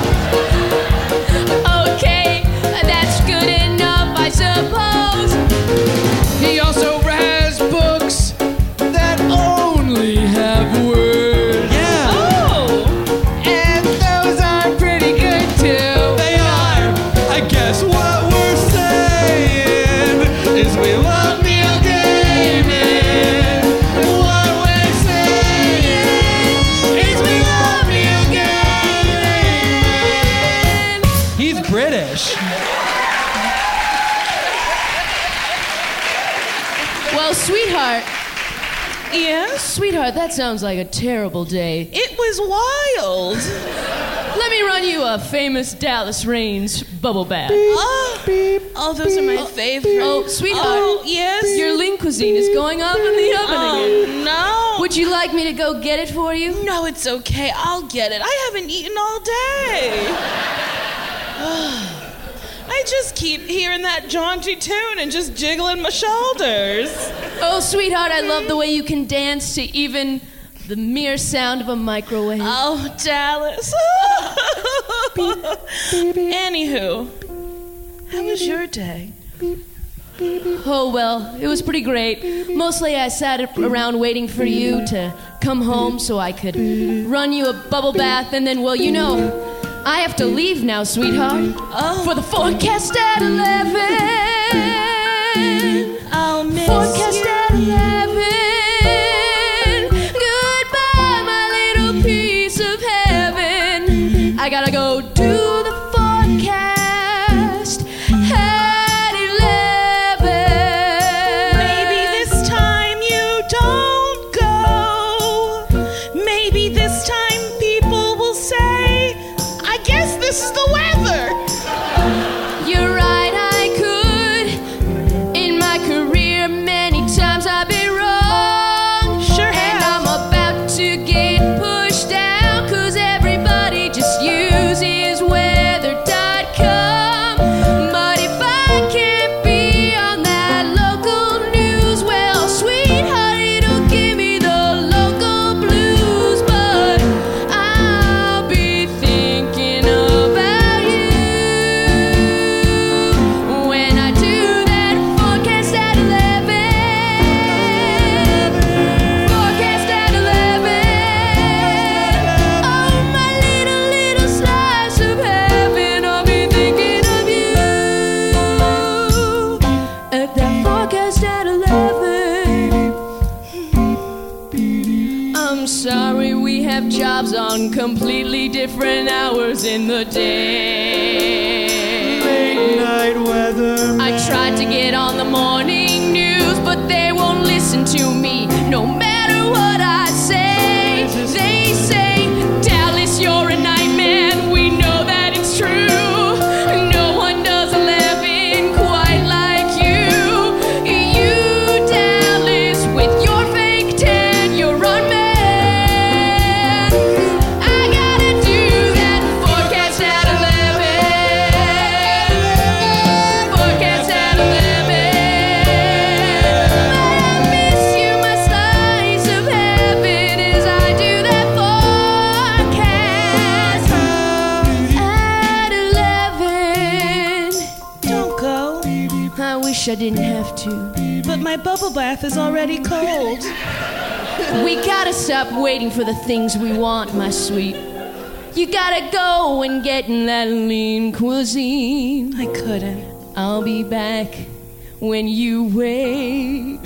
Okay, that's good enough, I suppose. He also has books that only have words. Yeah. Oh. And those are pretty good too. They are. I guess what we're saying is we love Neil Gaiman. What we're saying is we love Neil Gaiman. He's British. Well, sweetheart, Yes? sweetheart, that sounds like a terrible day. It was wild. Let me run you a famous Dallas Raines bubble bath. Oh, those are my favorite. Oh, sweetheart. Oh, yes? Your lean cuisine is going up in the oven again. Oh, no. Would you like me to go get it for you? No, it's okay. I'll get it. I haven't eaten all day. I just keep hearing that jaunty tune and just jiggling my shoulders. Oh, sweetheart, I love the way you can dance to even the mere sound of a microwave. Oh, Dallas. Anywho, how was your day? Oh, well, it was pretty great. Mostly I sat around waiting for you to come home so I could run you a bubble bath, and then, well, you know, I have to leave now, sweetheart. For the forecast at 11. I'll miss Forecast you. at 11. Goodbye, my little piece of heaven. I gotta go do the forecast at 11. Maybe this time you don't go. Maybe this time people will say, I guess this is the weather. You're right, I could. In my career, many times I've been wrong. Sure And have. I'm about to get pushed down, 'cause everybody just uses weather.com. But if I can't be on that local news, well, sweetheart, it'll give me the local blues. But I'll be thinking about you when I do that forecast at 11. Forecast at 11. Oh, my little slice of heaven, I'll be thinking of you at that forecast at 11. I'm sorry, we have jobs on completely different hours in the day. Late night weather. I tried to get on the morning news, but they won't listen to me no matter what I say. They say, Dallas, you're a nightmare. We know that it's true. No one does 11 quite like you. You, Dallas, with your fake tan, you're unmanned. I gotta do that forecast at 11. Forecast at 11. I miss you, my slice of heaven, as I do that forecast at 11. Don't go. I wish I didn't have to. But my bubble bath is already cold. We gotta stop waiting for the things we want, my sweet. You gotta go and get in that lean cuisine. I couldn't. I'll be back when you wake.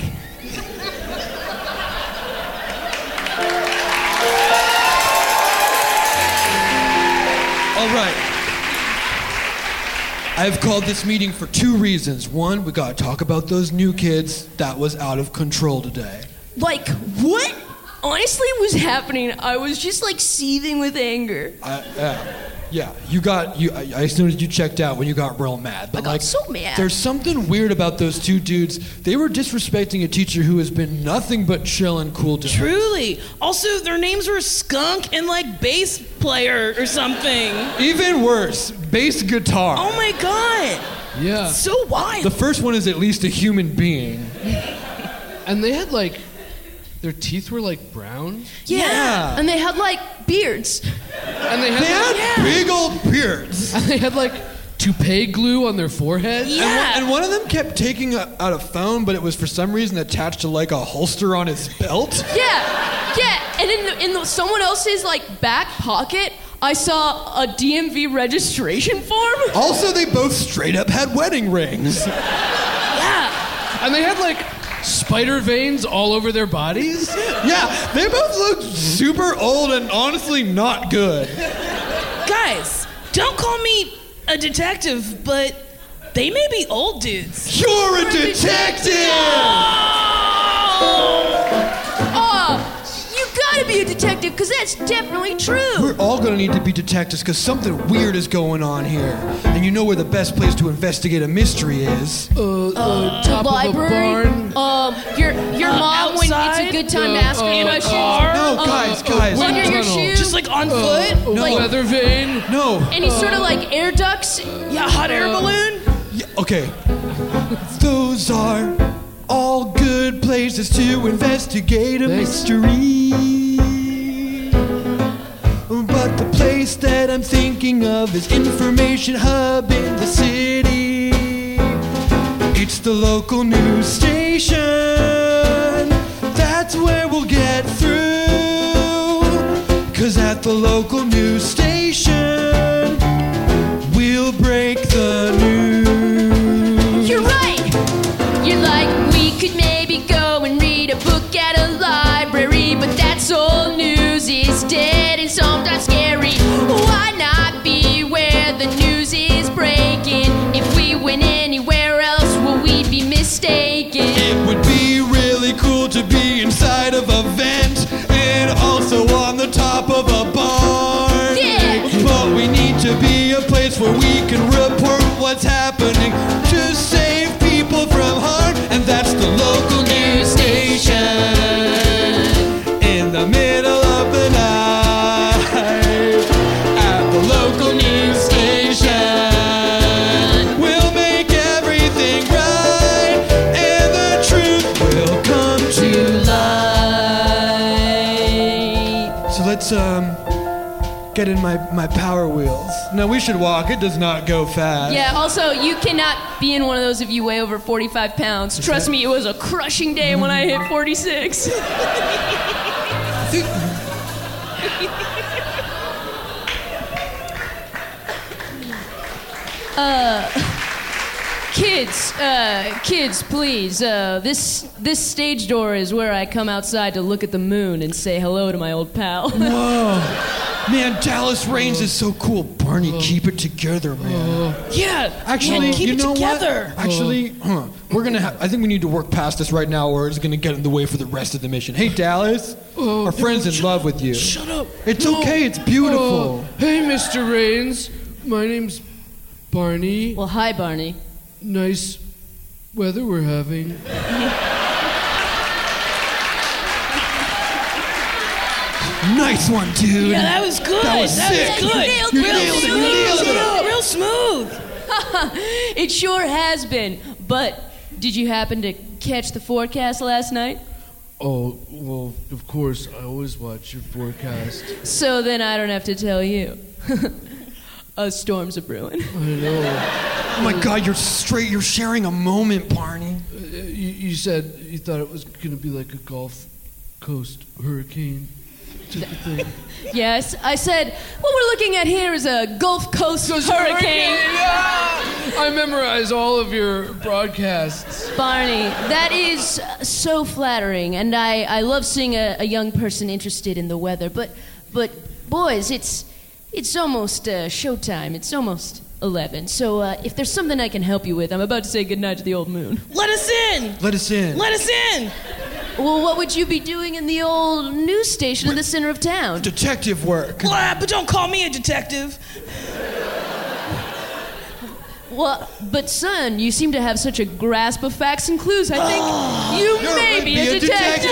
All right. I've called this meeting for two reasons. One, we gotta talk about those new kids. That was out of control today. Like, what honestly was happening? I was just like seething with anger. Yeah, I as soon as you checked out when you got real mad. But I got so mad. There's something weird about those two dudes. They were disrespecting a teacher who has been nothing but chill and cool to us. Truly. Also, their names were Skunk and like bass player or something. Even worse, bass guitar. Oh my god. Yeah. So wild. The first one is at least a human being. And they had like, their teeth were like brown. Yeah. And they had like beards. And they had, Big old beards. and they had like toupee glue on their forehead. Yeah. And one of them kept taking out a phone, but it was for some reason attached to like a holster on his belt. Yeah. And in someone else's like back pocket, I saw a DMV registration form. Also, they both straight up had wedding rings. Yeah. And they had like spider veins all over their bodies. Yeah, they both looked super old and honestly not good. Guys, don't call me a detective, but they may be old dudes. You're a detective! Oh, you gotta be a detective, because that's definitely true. We're all gonna need to be detectives because something weird is going on here. And you know where the best place to investigate a mystery is? Top library? of a barn. Your mom when it's outside? a good time to ask her in a questions. car? No, guys. Under your tunnel. shoes. Just like on foot? No. Weather vane. No. Any sort of like air ducts. Yeah, hot air balloon? Yeah, okay. Those are all good places to investigate a mystery. But the place that I'm thinking of is Information Hub in the city. It's the local news station. That's where we'll get through. 'Cause at the local news station, we'll break the news. You're right. You're like, we could maybe go and read a book at a library, but that's old news, is dead and sometimes scary. Why not be where the news is breaking? If we went anywhere else, will we be mistaken? It would be really cool to be inside of a vent and also on the top of a barn. Yeah. But we need to be a place where we can report what's happening to save people from harm, and that's the local news station. In the middle of the night, at the local news station, we'll make everything right, and the truth will come to light. So let's get in my Power Wheels. No, we should walk. It does not go fast. Yeah, also, you cannot be in one of those if you weigh over 45 pounds. Trust me, it was a crushing day when I hit 46. Kids, please. This stage door is where I come outside to look at the moon and say hello to my old pal. Whoa. Man, Dallas Reigns is so cool. Barney, keep it together, man. Yeah. Actually, keep you it know together. what? Actually, we're gonna I think we need to work past this right now, or it's gonna get in the way for the rest of the mission. Hey, Dallas, our friend's in love with you. Shut up. It's okay. It's beautiful. Hey, Mr. Raines. My name's Barney. Well, hi, Barney. Nice weather we're having. Nice one, dude. Yeah, that was good. That was sick. Was good. You nailed it. Real smooth. It sure has been. But did you happen to catch the forecast last night? Oh, well, of course, I always watch your forecast. So then I don't have to tell you. A storm's a brewing. I know. Oh my God, you're sharing a moment, Barney. You said you thought it was going to be like a Gulf Coast hurricane type of thing. Yes, I said, what we're looking at here is a Gulf Coast hurricane. Yeah! I memorize all of your broadcasts. Barney, that is so flattering, and I love seeing a young person interested in the weather. But boys, it's almost showtime. It's almost 11. So if there's something I can help you with, I'm about to say goodnight to the old moon. Let us in. Let us in. Let us in. Well, what would you be doing in the old news station in the center of town? Detective work. Well, but don't call me a detective. Well, but son, you seem to have such a grasp of facts and clues. I think you may be a detective.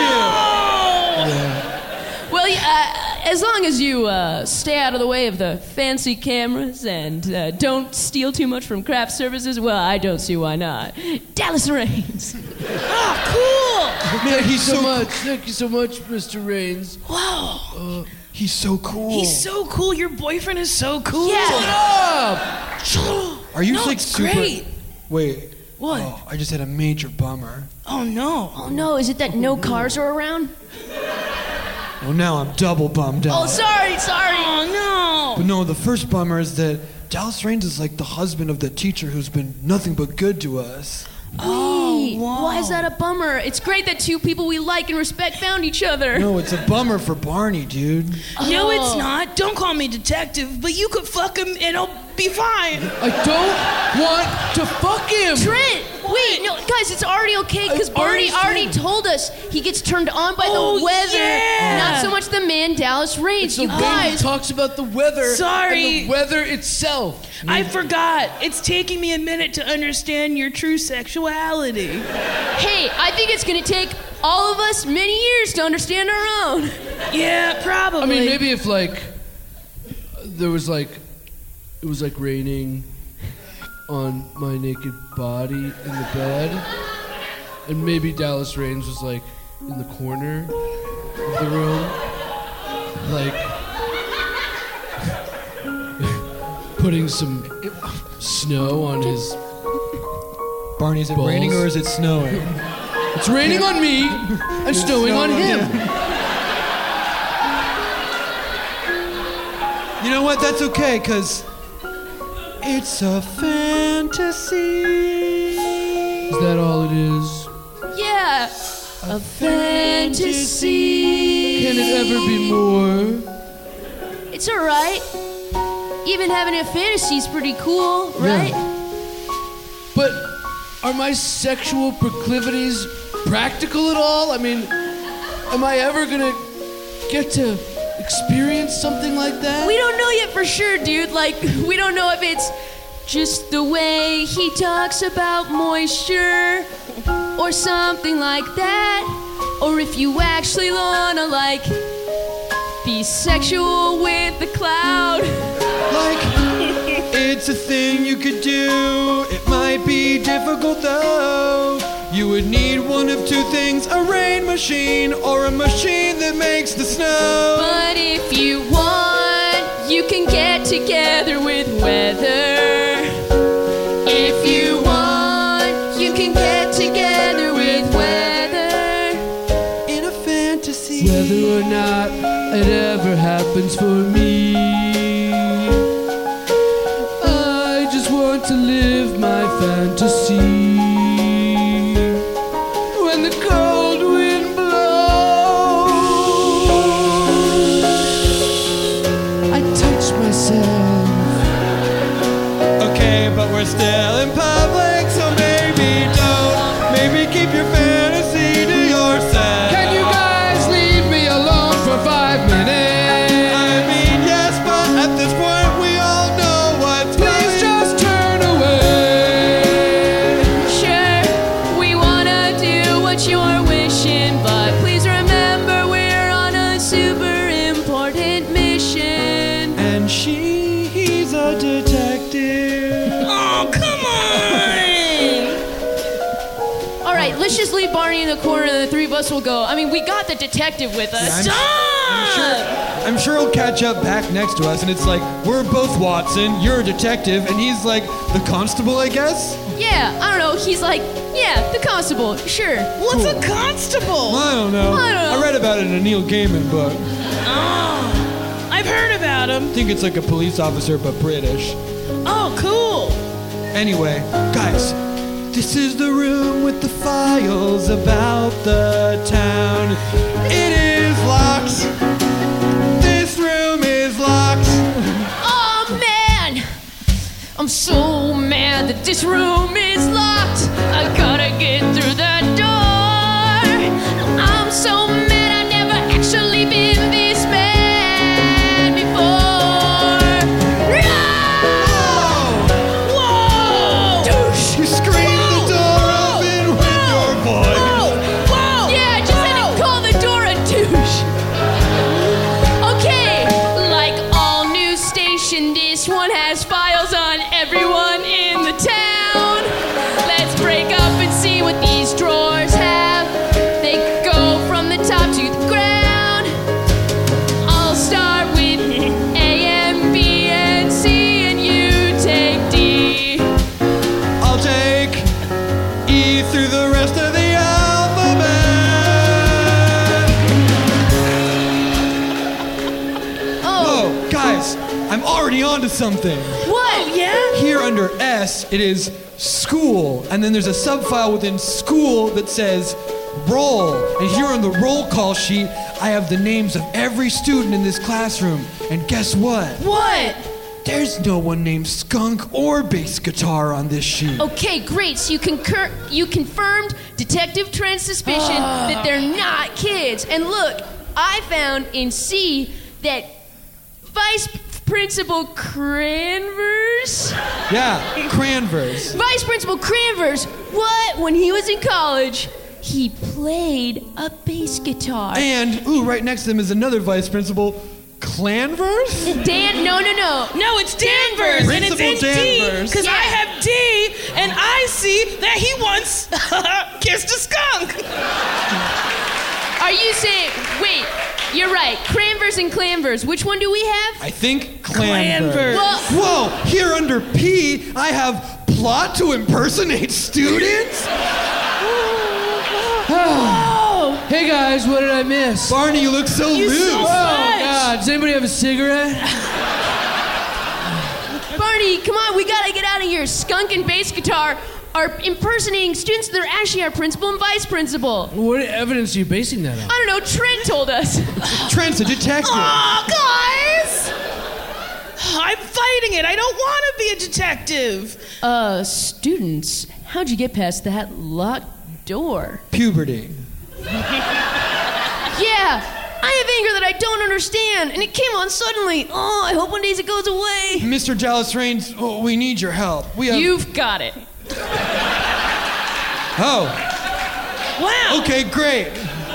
Well, as long as you stay out of the way of the fancy cameras and don't steal too much from craft services, well, I don't see why not. Dallas Raines. Cool. Man, he's so much. Thank you so much, Mr. Raines. Wow. He's so cool. He's so cool. Your boyfriend is so cool. Yeah. Shut up! Are you No, like it's super? great. Wait. What? Oh, I just had a major bummer. Oh no. Oh no, is it that no cars are around? Oh, now I'm double bummed out. Oh, sorry. Oh no. But no, the first bummer is that Dallas Raines is like the husband of the teacher who's been nothing but good to us. Wait, wow. why is that a bummer? It's great that two people we like and respect found each other. No, it's a bummer for Barney, dude. No, it's not. Don't call me detective, but you could fuck him and it'll be fine. I don't want to fuck him. Trent, wait, no, guys, it's already okay because Barney already told us he gets turned on by the weather, yeah. not so much the man Dallas Raines. It's the You way he guys, talks about the weather. Sorry. And the weather itself. I forgot. It's taking me a minute to understand your true sexuality. hey, I think it's gonna take all of us many years to understand our own. Yeah, probably. I mean, maybe if it was like raining on my naked body in the bed, and maybe Dallas Raines was like in the corner of the room, like putting some snow on his. Barney, is it balls. raining or is it snowing? It's raining on me and snowing on him. You know what? That's okay, because it's a fantasy. Is that all it is? Yeah, a fantasy. Can it ever be more? It's all right. Even having a fantasy is pretty cool, right? Yeah. But are my sexual proclivities practical at all? I mean, am I ever gonna get to experience something like that? We don't know yet for sure, dude. Like, we don't know if it's just the way he talks about moisture or something like that, or if you actually wanna, like, be sexual with the cloud. Like, it's a thing you could do. It might be difficult though. You would need one of two things: a rain machine or a machine that makes the snow. But if you want, you can get together with weather. If you want, you can get together with weather. In a fantasy. Whether or not it ever happens for me, I just want to live my fantasy. When the cold wind blows, I touch myself. Okay, but we're still in public, so maybe don't. Maybe keep your fantasy to yourself. Can you guys leave me alone for 5 minutes? I mean, yes, but at this point we all know what's Please just turn away. Sure, we wanna do what you're wishing, but please remember we're on a super important mission. And he's a detective. Oh, come on. All right, let's just leave Barney in the corner and the three of us will go. I mean, we got the detective with us. I'm sure he'll catch up back next to us, and it's like, we're both Watson, you're a detective, and he's like the constable, I guess? Yeah, I don't know. He's like, yeah, the constable, sure. What's a constable? I don't know. I don't know. I read about it in a Neil Gaiman book. Oh, I've heard about him. I think it's like a police officer, but British. Oh, cool. Anyway, guys, this is the room with the files about the town. It is locked. This room is locked. Oh, man. I'm so mad that this room is locked. I gotta get through that door. I station. This one has files on everyone in the town. Let's break up and see what these drawers have. They go from the top to the ground. I'll start with A, M, B, and C, and you take D. I'll take E through the rest of the alphabet. Oh. Whoa, guys, I'm already onto something. What? Yeah? Here under S, it is school, and then there's a subfile within school that says roll. And here on the roll call sheet, I have the names of every student in this classroom. And guess what? What? There's no one named Skunk or Bass Guitar on this sheet. Okay, great. So you confirmed Detective Trent's suspicion that they're not kids. And look, I found in C that Vice Principal Cranvers? Yeah, Cranvers. Vice Principal Cranvers, what? When he was in college, he played a bass guitar. And, right next to them is another vice principal, Clanvers? No. No, it's Danvers, and it's in Principal Danvers. D, because I have D, and I see that he once kissed a skunk. Are you saying, wait, you're right, Cranvers and Clanvers. Which one do we have? I think Clanvers. Well, Whoa, here under P, I have plot to impersonate students? Hey guys, what did I miss? Barney, you look so loose. Oh God, does anybody have a cigarette? Barney, come on, we gotta get out of here. Skunk and bass guitar are impersonating students that are actually our principal and vice principal. What evidence are you basing that on? I don't know, Trent told us. Trent's a detective. Oh, guys! I'm fighting it. I don't want to be a detective. Students, how'd you get past that locked door? Puberty. Yeah, I have anger that I don't understand, and it came on suddenly. Oh, I hope one day it goes away. Mr. Dallas Raines, we need your help. We have... You've got it. Oh. Wow. Okay, great.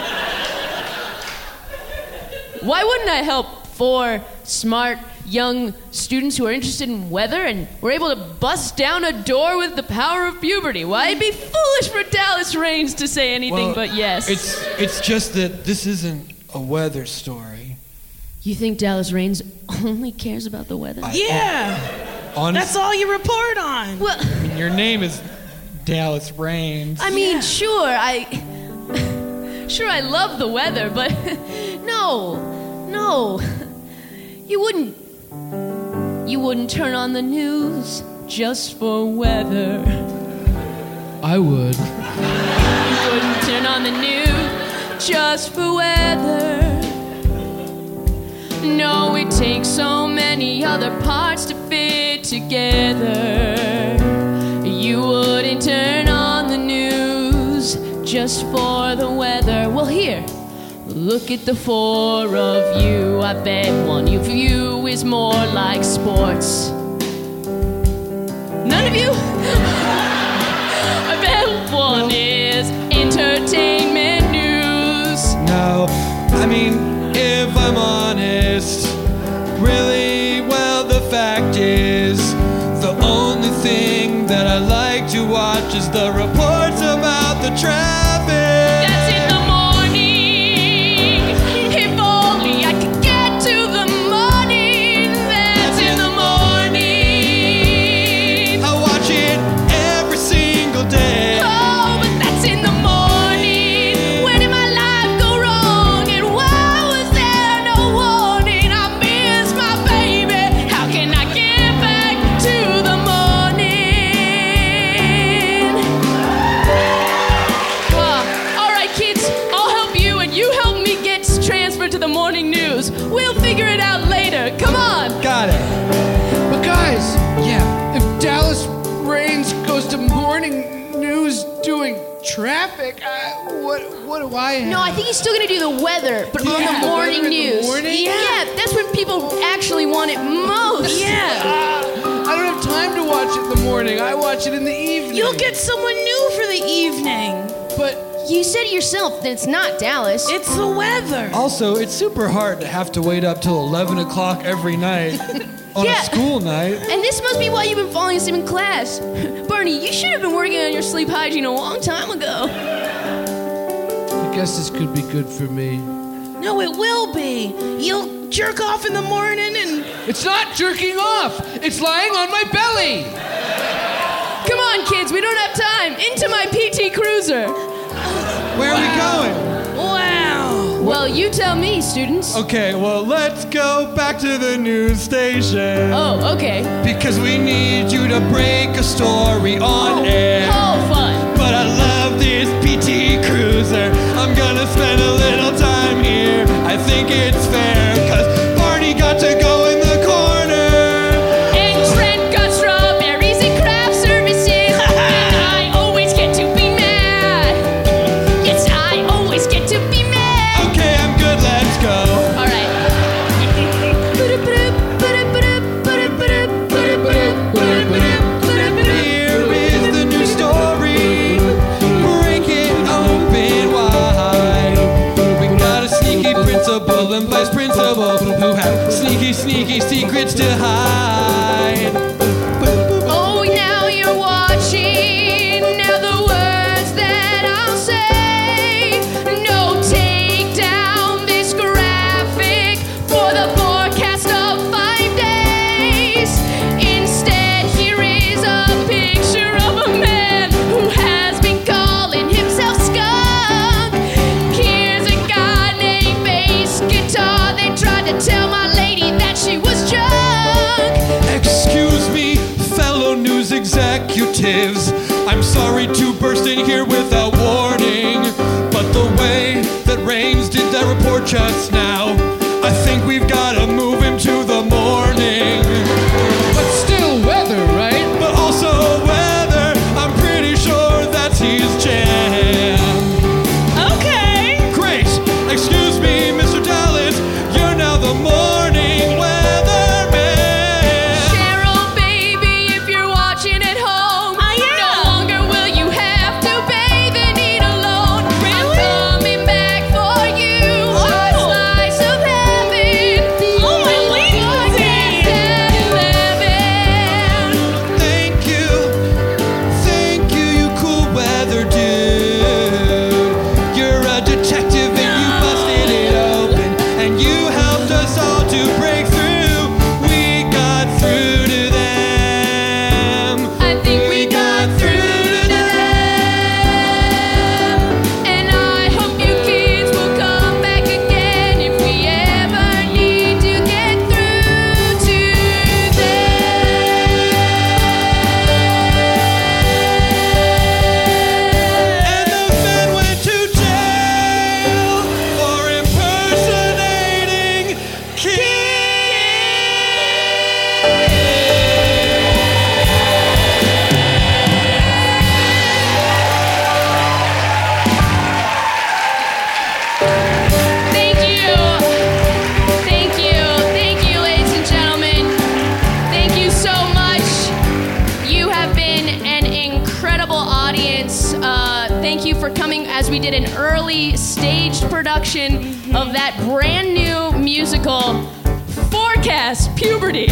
Why wouldn't I help 4 smart, young students who are interested in weather and were able to bust down a door with the power of puberty? Why, it'd be foolish for Dallas Raines to say anything but yes. It's just that this isn't a weather story. You think Dallas Raines only cares about the weather? Yeah. That's all you report on. Well, Your name is Dallas Raines. I mean, sure, I love the weather, but no. You wouldn't turn on the news just for weather. I would. You wouldn't turn on the news just for weather. No, it takes so many other parts to fit together. You wouldn't turn on the news just for the weather. Well, here, look at the 4 of you. I bet one of you is more like sports. None of you? I bet one is entertainment news. No, I mean, if I'm honest, really, well, the fact is, the only thing that I like to watch is the reports about the traffic. That's in the morning. If only I could get to the morning. That's in the morning. I watch it every single day. Oh, but that's in the morning. Where did my life go wrong? And why was there no warning? I miss my baby. How can I get back to the morning? All right, kids, I'll help you and you help me get transferred to the morning news. We'll figure it out later. Come on. Got it. But guys, Yeah. if Dallas Raines goes to morning news doing traffic, what do I have? No, I think he's still gonna do the weather, but on the Yeah, morning weather in the news. morning? Yeah, that's when people actually want it most. Yeah. I don't have time to watch it in the morning. I watch it in the evening. You'll get someone new for the evening. But You said yourself that it's not Dallas. It's the weather. Also, it's super hard to have to wait up till 11 o'clock every night, On a school night. And this must be why you've been falling asleep in class. Barney, you should have been working on your sleep hygiene a long time ago. I guess this could be good for me. No, it will be. You'll jerk off in the morning and... It's not jerking off. It's lying on my belly. Come on, kids, we don't have time. Into my PT Cruiser. Where are we going? Wow. Well, you tell me, students. Okay, well, let's go back to the news station. Oh, okay. Because we need you to break a story on air. Oh, fun. But I love this PT Cruiser. I'm gonna spend a little time here. I think it's fair, cause Barney got to go in the corner. And Trent got strawberries and craft services. And I always get to be mad. Yes, I always get to be mad. Okay, I'm good, let's go. All right. Here is the new story. Break it open wide. We got a sneaky principal and vice principal who have sneaky secrets to hide. Oh, now you're watching. Now the words that I'll say. No, take down this graphic for the forecast of 5 days. Instead, here is a picture of a man who has been calling himself Skunk. Here's a guy named Bass Guitar. They tried to tell my lady that she was drunk. Excuse me, fellow news executives. I'm sorry to burst in here without warning, but the way that Raines did that report just now, I think we've gotta move him to the morning. But still weather, right? But also weather, I'm pretty sure that's his jam. Okay. Great! Excuse me, Mr. Dallas, you're now the morning weatherman. Cheryl, baby, if you're watching at home, no longer will you have to bathe and eat alone. Really? I'm coming back for you, a slice of heaven. Oh, my Lindsay. Thank you, you cool weather dude. You're a detective and you busted it open, and you helped us all to break through. We got through to them. I think we got through to them. And I hope you kids will come back again if we ever need to get through to And the man went to jail for impersonating kids. Thank you, ladies and gentlemen. Thank you so much. You have been an incredible audience. Thank you for coming as we did an early staged production of that brand new musical, Forecast Puberty.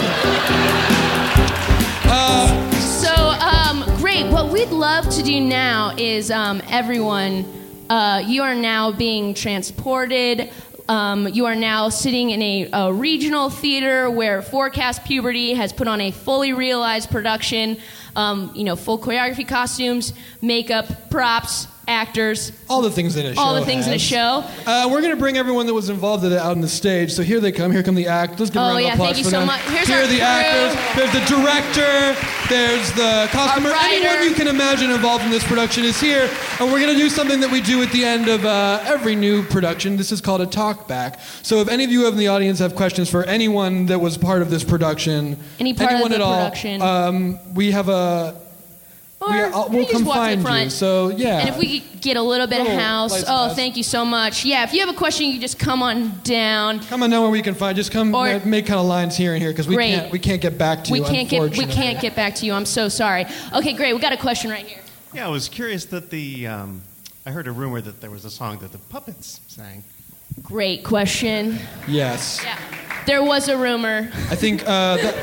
Great. What we'd love to do now is everyone, you are now being transported. You are now sitting in a regional theater where Forecast Puberty has put on a fully realized production. Full choreography, costumes, makeup, props, actors. All the things in a show. All the things in a show. We're going to bring everyone that was involved in it out on the stage. So here they come. Here come the actors. Let's give a round of applause thank you for so them. much. Here's Here our are the crew. actors. There's the director. There's the costumer. Our writer. Anyone you can imagine involved in this production is here. And we're going to do something that we do at the end of every new production. This is called a talk back. So if any of you in the audience have questions for anyone that was part of this production, Any part of anyone the at all, production. we have a... Or we'll you just come walk to the find you. front. So yeah. And if we could get a little bit of Little house. lights Oh, house. thank you so much. Yeah, if you have a question, you can just come on down. Come on down where we can find. Just come Or- make kind of lines here and here because we Great. can't get back to We you. can't get back to you. I'm so sorry. Okay, great. We got a question right here. Yeah, I was curious that I heard a rumor that there was a song that the puppets sang. Great question. Yes. Yeah. There was a rumor. I think it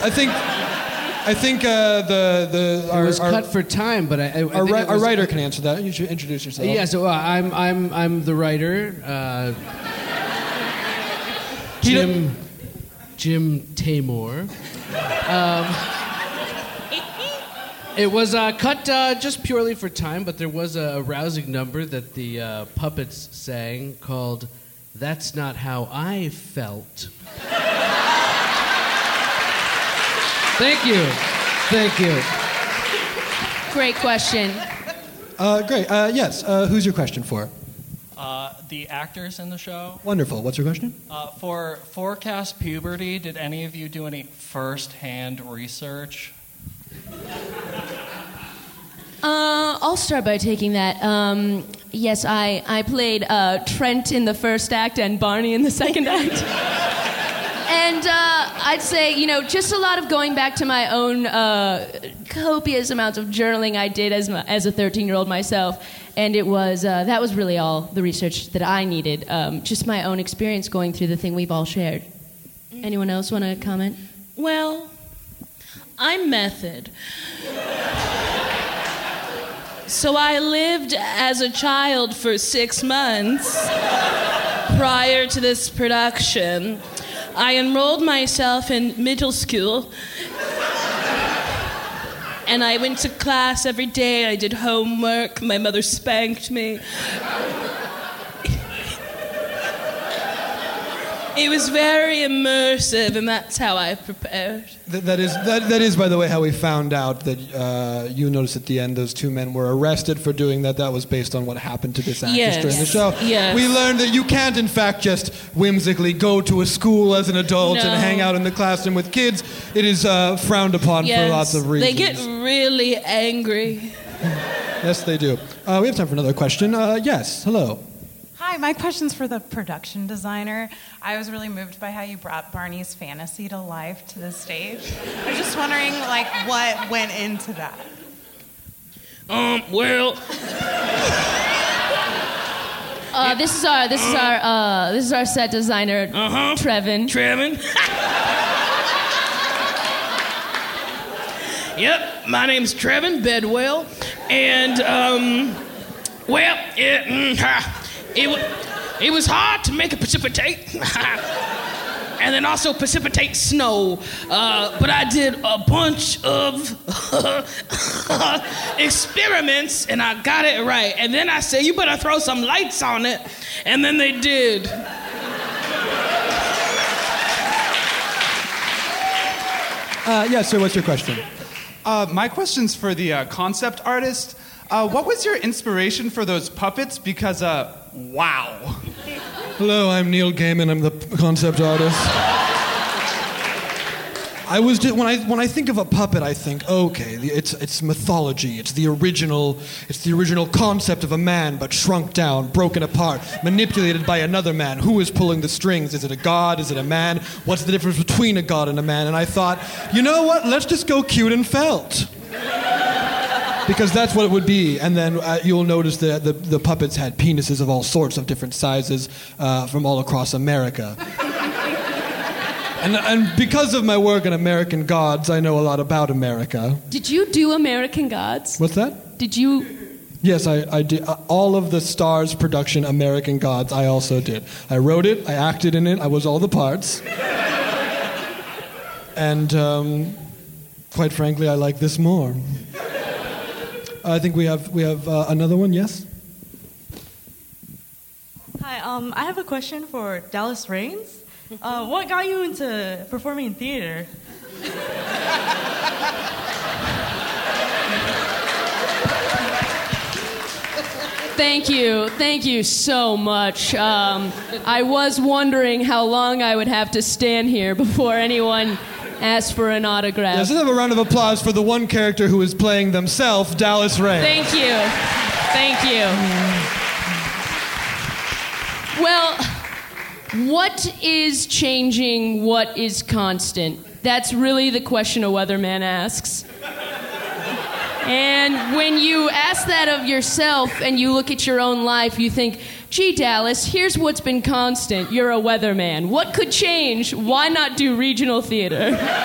was cut for time, but I think our writer can answer that. You should introduce yourself. Yeah, so I'm the writer, Jim Tamor. It was cut just purely for time, but there was a rousing number that the puppets sang called "That's Not How I Felt." Thank you. Great question. Great. Yes. Who's your question for? The actors in the show. Wonderful. What's your question? For Forecast Puberty, did any of you do any first-hand research? I'll start by taking that. Yes, I played Trent in the first act and Barney in the second act. And I'd say, just a lot of going back to my own copious amounts of journaling I did as a 13-year-old myself. And it was that was really all the research that I needed. Just my own experience going through the thing we've all shared. Anyone else want to comment? Well, I'm method. So I lived as a child for 6 months prior to this production. I enrolled myself in middle school, and I went to class every day. I did homework. My mother spanked me. It was very immersive, and that's how I prepared. That is, by the way, how we found out that you noticed at the end those two men were arrested for doing that. That was based on what happened to this actress during the show. Yes. We learned that you can't, in fact, just whimsically go to a school as an adult and hang out in the classroom with kids. It is frowned upon for lots of reasons. They get really angry. Yes, they do. We have time for another question. Yes, hello. Hi, my question's for the production designer. I was really moved by how you brought Barney's fantasy to life to the stage. I was just wondering, what went into that? This is our set designer, Trevin. Yep, my name's Trevin Bedwell, and it was hard to make it precipitate, and then also precipitate snow. But I did a bunch of experiments, and I got it right. And then I said, you better throw some lights on it, and then they did. Yes, sir, what's your question? My question's for the concept artist. What was your inspiration for those puppets? Because, wow. Hello, I'm Neil Gaiman. I'm the concept artist. When I think of a puppet, I think, okay, it's mythology. It's the original concept of a man, but shrunk down, broken apart, manipulated by another man. Who is pulling the strings? Is it a god? Is it a man? What's the difference between a god and a man? And I thought, you know what? Let's just go cute and felt. Because that's what it would be. And then you'll notice that the puppets had penises of all sorts of different sizes from all across America. And because of my work on American Gods, I know a lot about America. Did you do American Gods? What's that? Did you? Yes, I did. All of the Starz production American Gods, I also did. I wrote it, I acted in it, I was all the parts. And quite frankly, I like this more. I think we have another one, yes? Hi, I have a question for Dallas Raines. What got you into performing in theater? Thank you so much. I was wondering how long I would have to stand here before anyone asked for an autograph. Let's have a round of applause for the one character who is playing themselves, Dallas Raines. Thank you. Well, what is changing? What is constant? That's really the question a weatherman asks. And when you ask that of yourself and you look at your own life, you think, gee, Dallas, here's what's been constant. You're a weatherman. What could change? Why not do regional theater?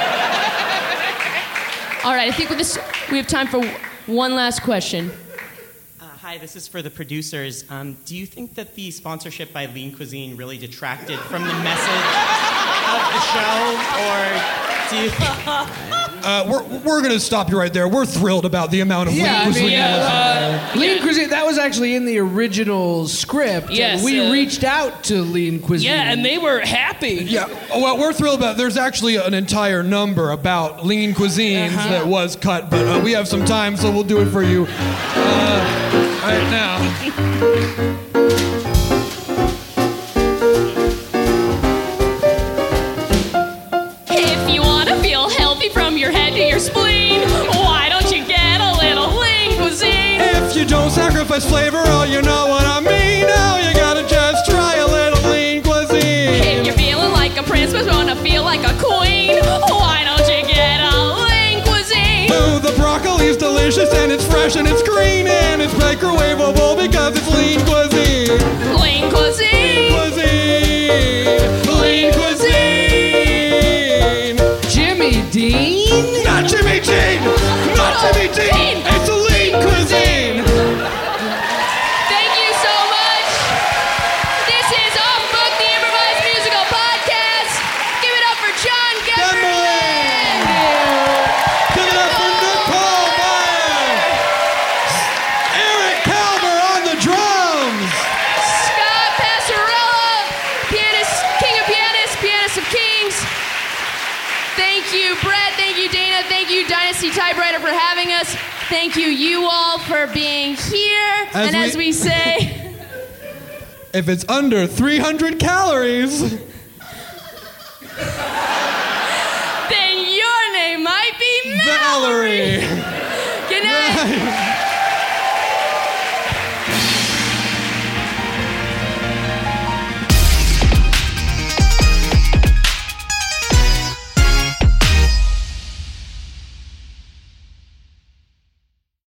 All right, I think with this, we have time for one last question. Hi, this is for the producers. Do you think that the sponsorship by Lean Cuisine really detracted from the message of the show? Or do you think... We're going to stop you right there. We're thrilled about the amount of Lean Cuisine. Lean Cuisine, that was actually in the original script. Yes, We reached out to Lean Cuisine. Yeah, and they were happy. Yeah, well, we're thrilled about it. There's actually an entire number about Lean Cuisines that was cut, but we have some time, so we'll do it for you right now. If you want to feel healthy from your head to your spleen, why don't you get a little Lean Cuisine? If you don't sacrifice flavor, oh, you know what I mean. Now you gotta just try a little Lean Cuisine. If you're feeling like a prince but wanna feel like a queen, why don't you get a Lean Cuisine? Ooh, the broccoli's delicious and it's fresh and it's green and it's microwavable because it's Lean Cuisine. Lean Cuisine. Lean Cuisine. Jimmy Dean? Not Jimmy Dean! Not Jimmy Dean! It's a Lean Cuisine! Thank you so much. This is Off Book, the improvised musical podcast. Give it up for John Geffferman. Give it up for Nicole Meyer! Eric Calver on the drums! Scott Passarella, pianist, king of pianists, pianist of kings. Thank you, Brett. Thank you, Dana. Thank you, Dynasty Typewriter, for having us. Thank you, you all, for being here. As we say, if it's under 300 calories.